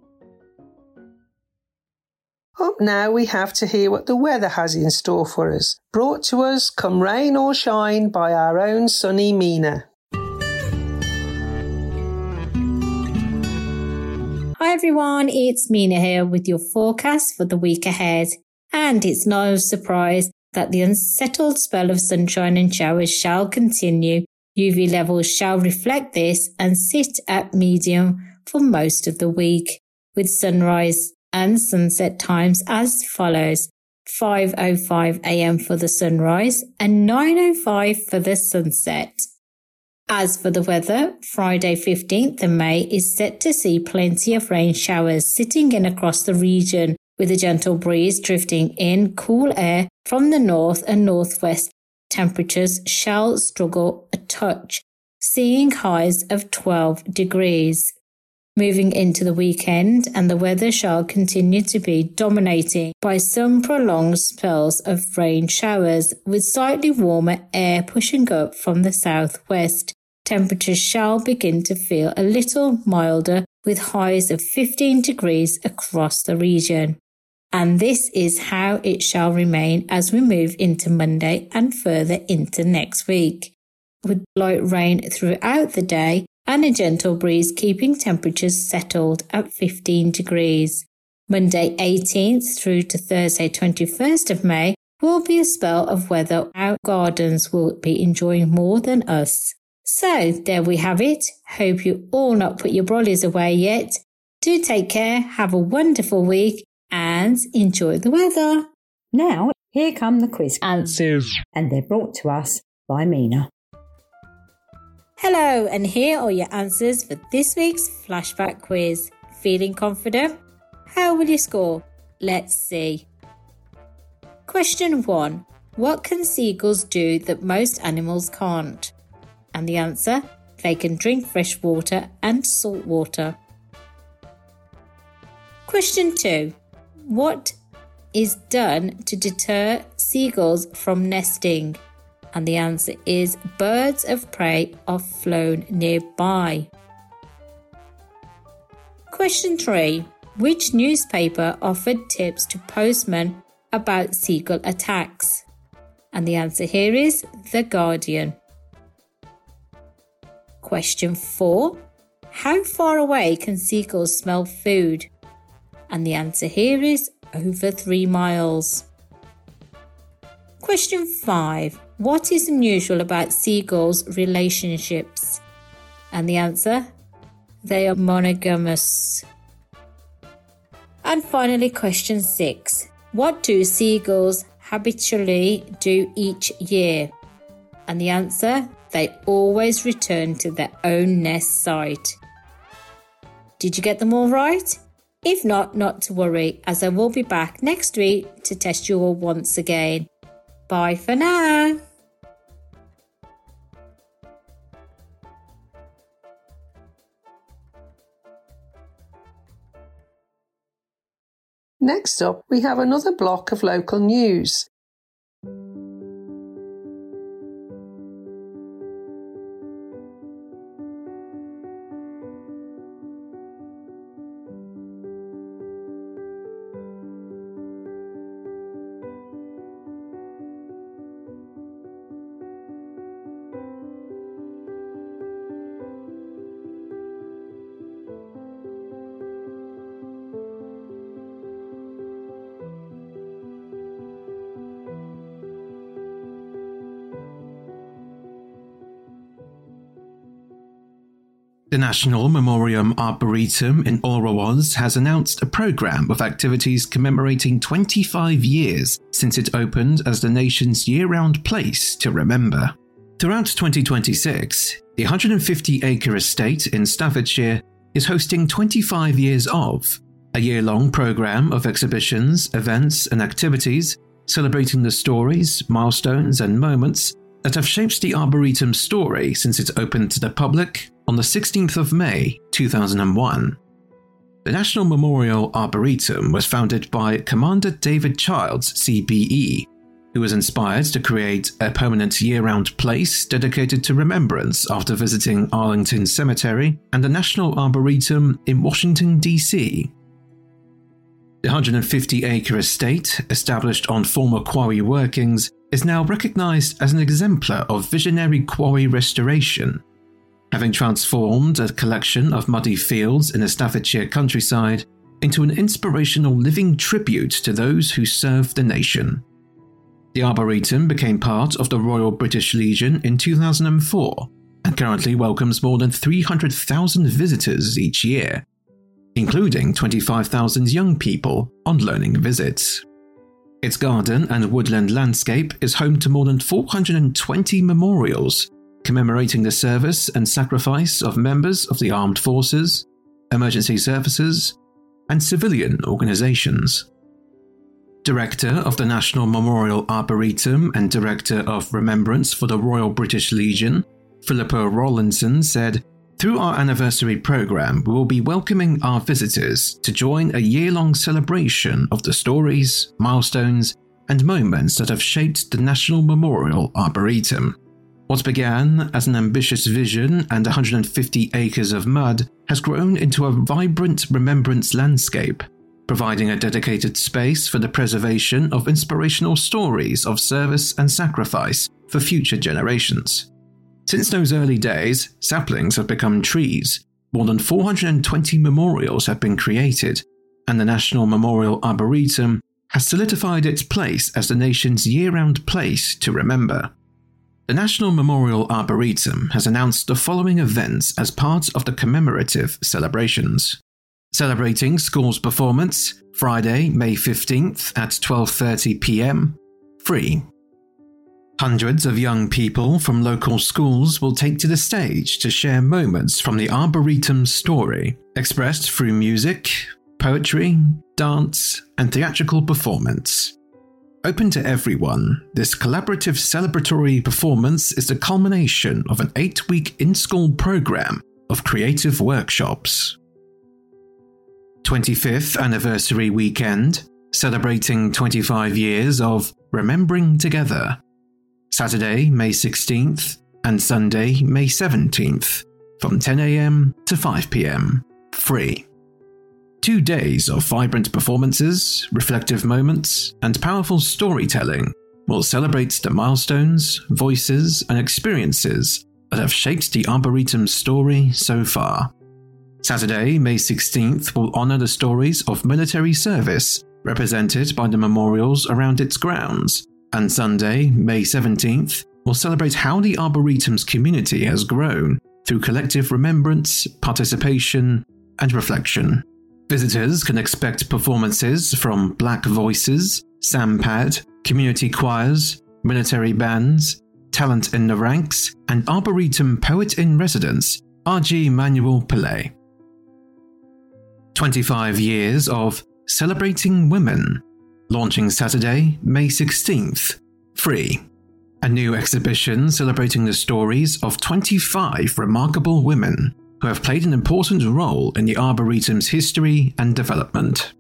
Up now we have to hear what the weather has in store for us, brought to us come rain or shine by our own sunny Mina. Hi everyone, it's Mina here with your forecast for the week ahead. And it's no surprise that the unsettled spell of sunshine and showers shall continue. UV levels shall reflect this and sit at medium for most of the week, with sunrise and sunset times as follows: 5:05 a.m. for the sunrise and 9:05 for the sunset. As for the weather, Friday 15th of May is set to see plenty of rain showers sitting in across the region, with a gentle breeze drifting in cool air from the north and northwest. Temperatures shall struggle a touch, seeing highs of 12 degrees. Moving into the weekend, and the weather shall continue to be dominated by some prolonged spells of rain showers, with slightly warmer air pushing up from the southwest. Temperatures shall begin to feel a little milder, with highs of 15 degrees across the region. And this is how it shall remain as we move into Monday and further into next week, with light rain throughout the day and a gentle breeze keeping temperatures settled at 15 degrees. Monday 18th through to Thursday 21st of May will be a spell of weather our gardens will be enjoying more than us. So there we have it. Hope you all not put your brollies away yet. Do take care, have a wonderful week and enjoy the weather. Now, here come the quiz answers, and they're brought to us by Mina. Hello, and here are your answers for this week's flashback quiz. Feeling confident? How will you score? Let's see. Question 1. What can seagulls do that most animals can't? And the answer, they can drink fresh water and salt water. Question 2. What is done to deter seagulls from nesting? And the answer is birds of prey are flown nearby. Question 3. Which newspaper offered tips to postmen about seagull attacks? And the answer here is The Guardian. Question 4. How far away can seagulls smell food? And the answer here is over 3 miles. Question 5. What is unusual about seagulls' relationships? And the answer, they are monogamous. And finally, question 6. What do seagulls habitually do each year? And the answer, they always return to their own nest site. Did you get them all right? If not, not to worry, as I will be back next week to test you all once again. Bye for now. Next up, we have another block of local news. The National Memoriam Arboretum in Allrowas has announced a programme of activities commemorating 25 years since it opened as the nation's year-round place to remember. Throughout 2026, the 150-acre estate in Staffordshire is hosting 25 years of a year-long programme of exhibitions, events and activities celebrating the stories, milestones and moments that have shaped the Arboretum's story since it opened to the public on the 16th of May 2001. The National Memorial Arboretum was founded by Commander David Childs, CBE, who was inspired to create a permanent year-round place dedicated to remembrance after visiting Arlington Cemetery and the National Arboretum in Washington, D.C. The 150-acre estate, established on former quarry workings, is now recognised as an exemplar of visionary quarry restoration, having transformed a collection of muddy fields in the Staffordshire countryside into an inspirational living tribute to those who served the nation. The Arboretum became part of the Royal British Legion in 2004 and currently welcomes more than 300,000 visitors each year, including 25,000 young people on learning visits. Its garden and woodland landscape is home to more than 420 memorials commemorating the service and sacrifice of members of the armed forces, emergency services, and civilian organisations. Director of the National Memorial Arboretum and Director of Remembrance for the Royal British Legion, Philippa Rawlinson, said, "Through our anniversary programme, we will be welcoming our visitors to join a year-long celebration of the stories, milestones, and moments that have shaped the National Memorial Arboretum. What began as an ambitious vision and 150 acres of mud has grown into a vibrant remembrance landscape, providing a dedicated space for the preservation of inspirational stories of service and sacrifice for future generations. Since those early days, saplings have become trees, more than 420 memorials have been created, and the National Memorial Arboretum has solidified its place as the nation's year-round place to remember." The National Memorial Arboretum has announced the following events as part of the commemorative celebrations. Celebrating Schools Performance, Friday, May 15th at 12:30 p.m, free. Hundreds of young people from local schools will take to the stage to share moments from the Arboretum's story, expressed through music, poetry, dance, and theatrical performance. Open to everyone, this collaborative celebratory performance is the culmination of an 8-week in-school program of creative workshops. 25th Anniversary Weekend, celebrating 25 years of Remembering Together. Saturday, May 16th and Sunday, May 17th, from 10 a.m. to 5 p.m, free. 2 days of vibrant performances, reflective moments, and powerful storytelling will celebrate the milestones, voices, and experiences that have shaped the Arboretum's story so far. Saturday, May 16th will honour the stories of military service represented by the memorials around its grounds, and Sunday, May 17th, will celebrate how the Arboretum's community has grown through collective remembrance, participation, and reflection. Visitors can expect performances from Black Voices, Sampad, community choirs, military bands, talent in the ranks, and Arboretum Poet-in-Residence, R.G. Manuel Pillay. 25 years of Celebrating Women, launching Saturday, May 16th, free. A new exhibition celebrating the stories of 25 remarkable women who have played an important role in the Arboretum's history and development.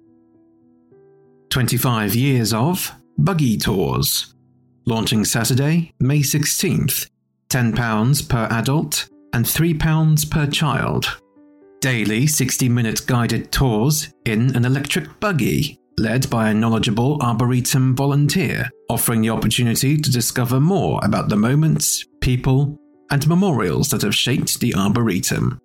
25 years of Buggy Tours, launching Saturday, May 16th, £10 per adult and £3 per child. Daily 60-minute guided tours in an electric buggy, led by a knowledgeable Arboretum volunteer, offering the opportunity to discover more about the moments, people, and memorials that have shaped the Arboretum.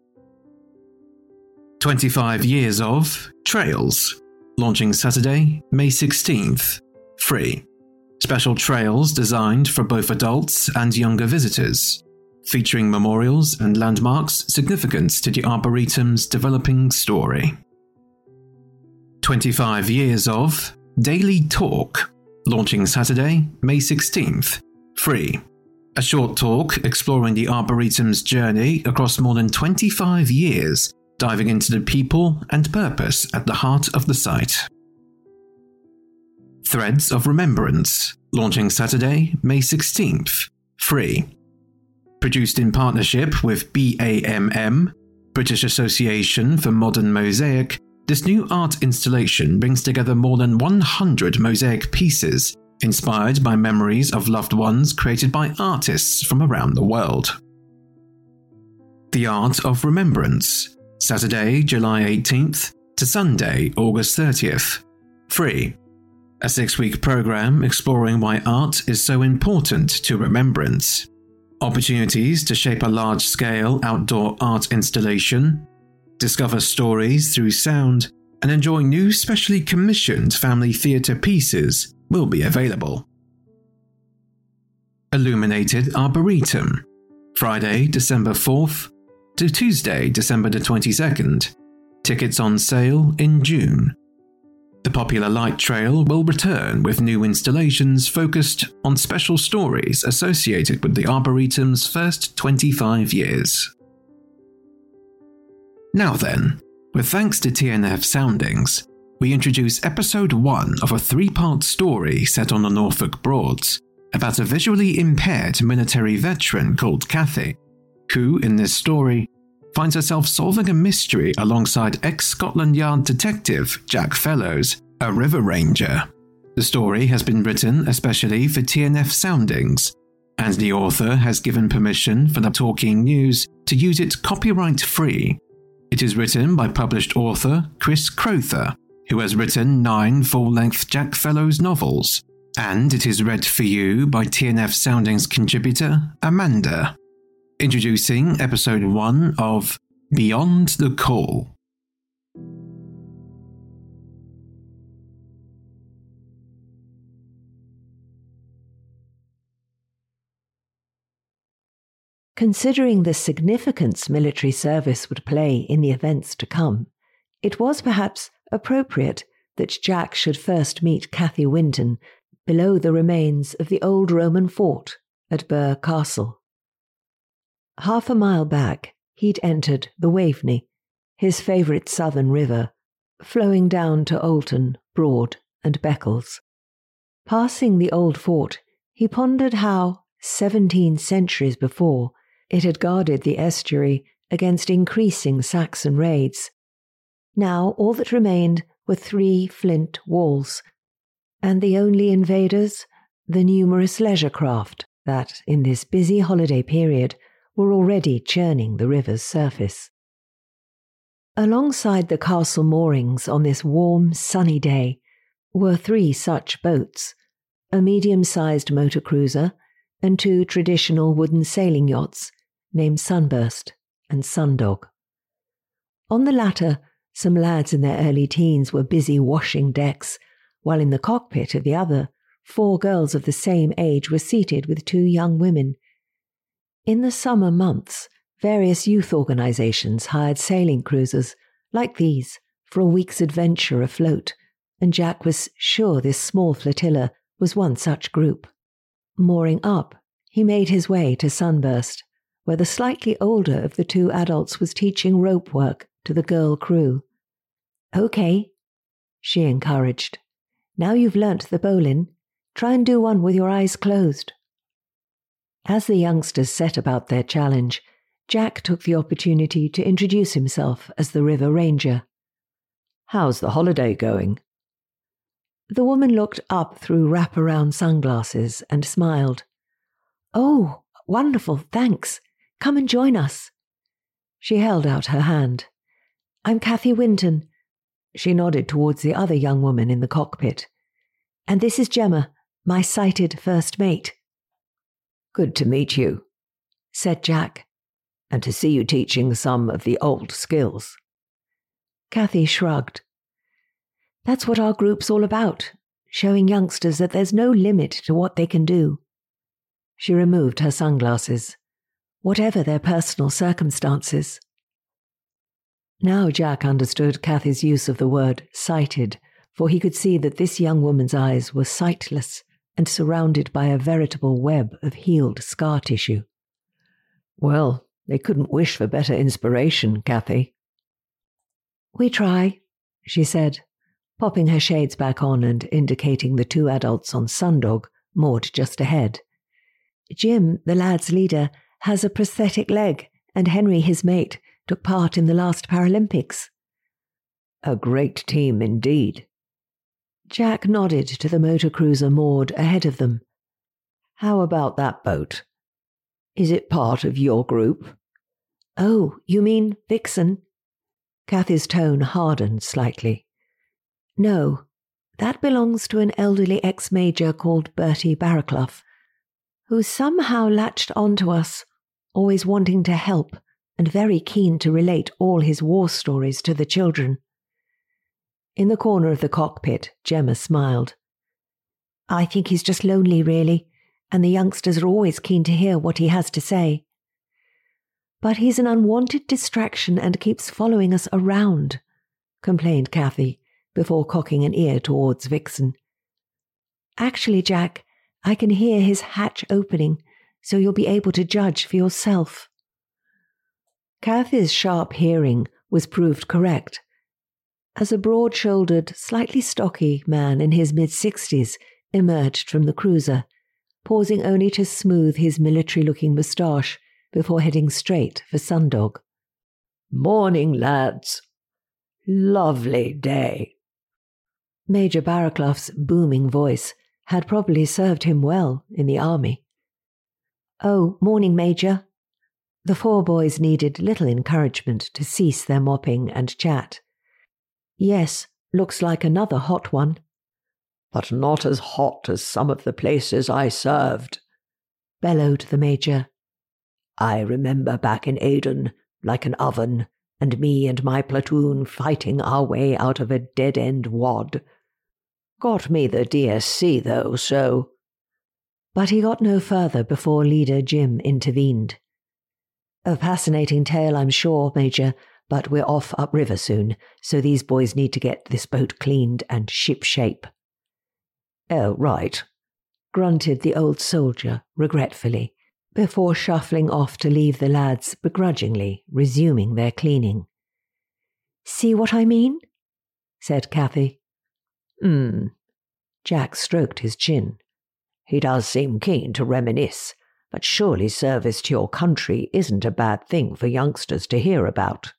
25 years of Trails, launching Saturday, May 16th, free. Special trails designed for both adults and younger visitors. featuring memorials and landmarks significant to the Arboretum's developing story. 25 years of Daily Talk, launching Saturday, May 16th, free. A short talk exploring the Arboretum's journey across more than 25 years, diving into the people and purpose at the heart of the site. Threads of Remembrance, launching Saturday, May 16th, free. Produced in partnership with BAMM, British Association for Modern Mosaic, this new art installation brings together more than 100 mosaic pieces inspired by memories of loved ones created by artists from around the world. The Art of Remembrance, Saturday, July 18th to Sunday, August 30th, free. A 6-week program exploring why art is so important to remembrance. Opportunities to shape a large-scale outdoor art installation, discover stories through sound, and enjoy new specially commissioned family theatre pieces will be available. Illuminated Arboretum, Friday, December 4th to Tuesday, December the 22nd. Tickets on sale in June. The popular light trail will return with new installations focused on special stories associated with the Arboretum's first 25 years. Now then, with thanks to TNF Soundings, we introduce episode 1 of a 3-part story set on the Norfolk Broads about a visually impaired military veteran called Kathy, who, in this story, finds herself solving a mystery alongside ex-Scotland Yard detective Jack Fellows, a river ranger. The story has been written especially for TNF Soundings, and the author has given permission for the Talking News to use it copyright-free. It is written by published author Chris Crowther, who has written 9 full-length Jack Fellows novels, and it is read for you by TNF Soundings contributor Amanda. Introducing episode 1 of Beyond the Call. Considering the significance military service would play in the events to come, it was perhaps appropriate that Jack should first meet Kathy Winton below the remains of the old Roman fort at Birr Castle. Half a mile back, he'd entered the Waveney, his favourite southern river, flowing down to Oulton, Broad and Beccles. Passing the old fort, he pondered how, 17 centuries before, it had guarded the estuary against increasing Saxon raids. Now all that remained were 3 flint walls, and the only invaders, the numerous leisure craft that, in this busy holiday period, were already churning the river's surface. Alongside the castle moorings on this warm, sunny day were 3 such boats, a medium-sized motor cruiser and 2 traditional wooden sailing yachts named Sunburst and Sundog. On the latter, some lads in their early teens were busy washing decks, while in the cockpit of the other, 4 girls of the same age were seated with 2 young women. In the summer months, various youth organisations hired sailing cruisers like these for a week's adventure afloat, and Jack was sure this small flotilla was one such group. Mooring up, he made his way to Sunburst, where the slightly older of the 2 adults was teaching rope work to the girl crew. "Okay," she encouraged. "Now you've learnt the bowline, try and do one with your eyes closed." As the youngsters set about their challenge, Jack took the opportunity to introduce himself as the River Ranger. "How's the holiday going?" The woman looked up through wraparound sunglasses and smiled. "Oh, wonderful, thanks. Come and join us." She held out her hand. "I'm Kathy Winton." She nodded towards the other young woman in the cockpit. "And this is Gemma, my sighted first mate." "Good to meet you," said Jack, "and to see you teaching some of the old skills." Kathy shrugged. "That's what our group's all about, showing youngsters that there's no limit to what they can do." She removed her sunglasses. whatever their personal circumstances. Now Jack understood Kathy's use of the word sighted, for he could see that this young woman's eyes were sightless and surrounded by a veritable web of healed scar tissue. Well, they couldn't wish for better inspiration, Kathy. We try, she said, popping her shades back on and indicating the two adults on Sundog, moored just ahead. Jim, the lads' leader, has a prosthetic leg, and Henry, his mate, took part in the last Paralympics. A great team indeed. Jack nodded to the motor cruiser moored ahead of them. How about that boat? Is it part of your group? Oh, you mean Vixen? Kathy's tone hardened slightly. No, that belongs to an elderly ex-major called Bertie Barraclough, who somehow latched onto us, always wanting to help and very keen to relate all his war stories to the children. In the corner of the cockpit, Gemma smiled. I think he's just lonely, really, and the youngsters are always keen to hear what he has to say. But he's an unwanted distraction and keeps following us around, complained Kathy, before cocking an ear towards Vixen. Actually, Jack, I can hear his hatch opening, so you'll be able to judge for yourself. Kathy's sharp hearing was proved correct, as a broad-shouldered, slightly stocky man in his mid-60s emerged from the cruiser, pausing only to smooth his military-looking moustache before heading straight for Sundog. Morning, lads. Lovely day. Major Barraclough's booming voice had probably served him well in the army. Oh, morning, Major. The four boys needed little encouragement to cease their mopping and chat. Yes, looks like another hot one. But not as hot as some of the places I served, bellowed the Major. I remember back in Aden, like an oven, and me and my platoon fighting our way out of a dead-end wad. Got me the DSC, though, so... But he got no further before Leader Jim intervened. A fascinating tale, I'm sure, Major, but we're off upriver soon, so these boys need to get this boat cleaned and ship-shape. Oh, right, grunted the old soldier regretfully, before shuffling off to leave the lads begrudgingly resuming their cleaning. See what I mean? Said Kathy. Jack stroked his chin. He does seem keen to reminisce, but surely service to your country isn't a bad thing for youngsters to hear about.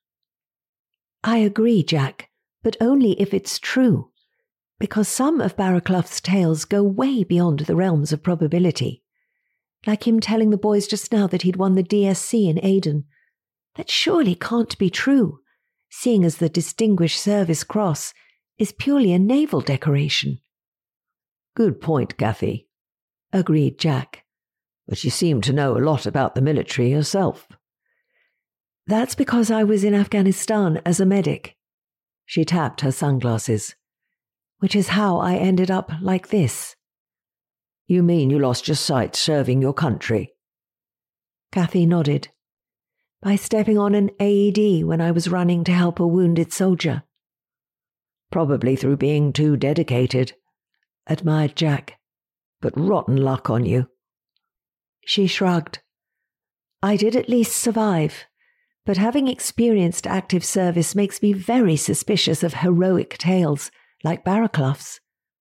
I agree, Jack, but only if it's true, because some of Barraclough's tales go way beyond the realms of probability. Like him telling the boys just now that he'd won the DSC in Aden. That surely can't be true, seeing as the Distinguished Service Cross is purely a naval decoration. Good point, Kathy, agreed Jack. But you seem to know a lot about the military yourself. That's because I was in Afghanistan as a medic. She tapped her sunglasses. Which is how I ended up like this. You mean you lost your sight serving your country? Kathy nodded. By stepping on an AED when I was running to help a wounded soldier. Probably through being too dedicated, admired Jack. But rotten luck on you. She shrugged. I did at least survive, but having experienced active service makes me very suspicious of heroic tales like Barraclough's.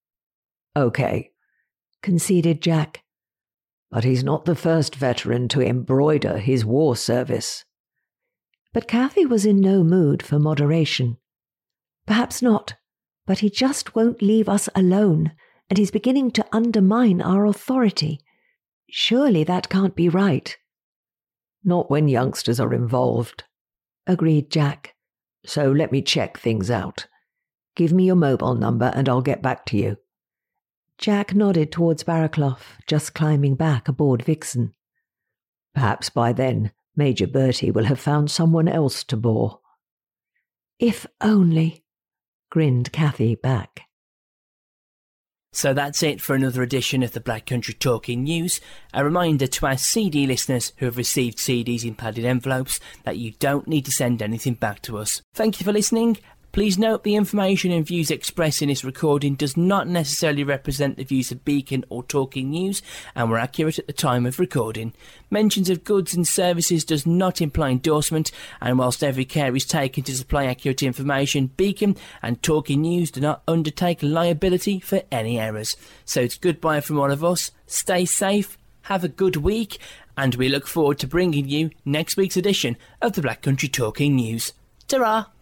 Okay, conceded Jack. But he's not the first veteran to embroider his war service. But Kathy was in no mood for moderation. Perhaps not, but he just won't leave us alone, and he's beginning to undermine our authority. Surely that can't be right. Not when youngsters are involved, agreed Jack. So let me check things out. Give me your mobile number and I'll get back to you. Jack nodded towards Barraclough, just climbing back aboard Vixen. Perhaps by then Major Bertie will have found someone else to bore. If only, grinned Kathy back. So that's it for another edition of the Black Country Talking News. A reminder to our CD listeners who have received CDs in padded envelopes that you don't need to send anything back to us. Thank you for listening. Please note the information and views expressed in this recording does not necessarily represent the views of Beacon or Talking News and were accurate at the time of recording. Mentions of goods and services does not imply endorsement, and whilst every care is taken to supply accurate information, Beacon and Talking News do not undertake liability for any errors. So it's goodbye from all of us. Stay safe, have a good week, and we look forward to bringing you next week's edition of the Black Country Talking News. Ta-ra!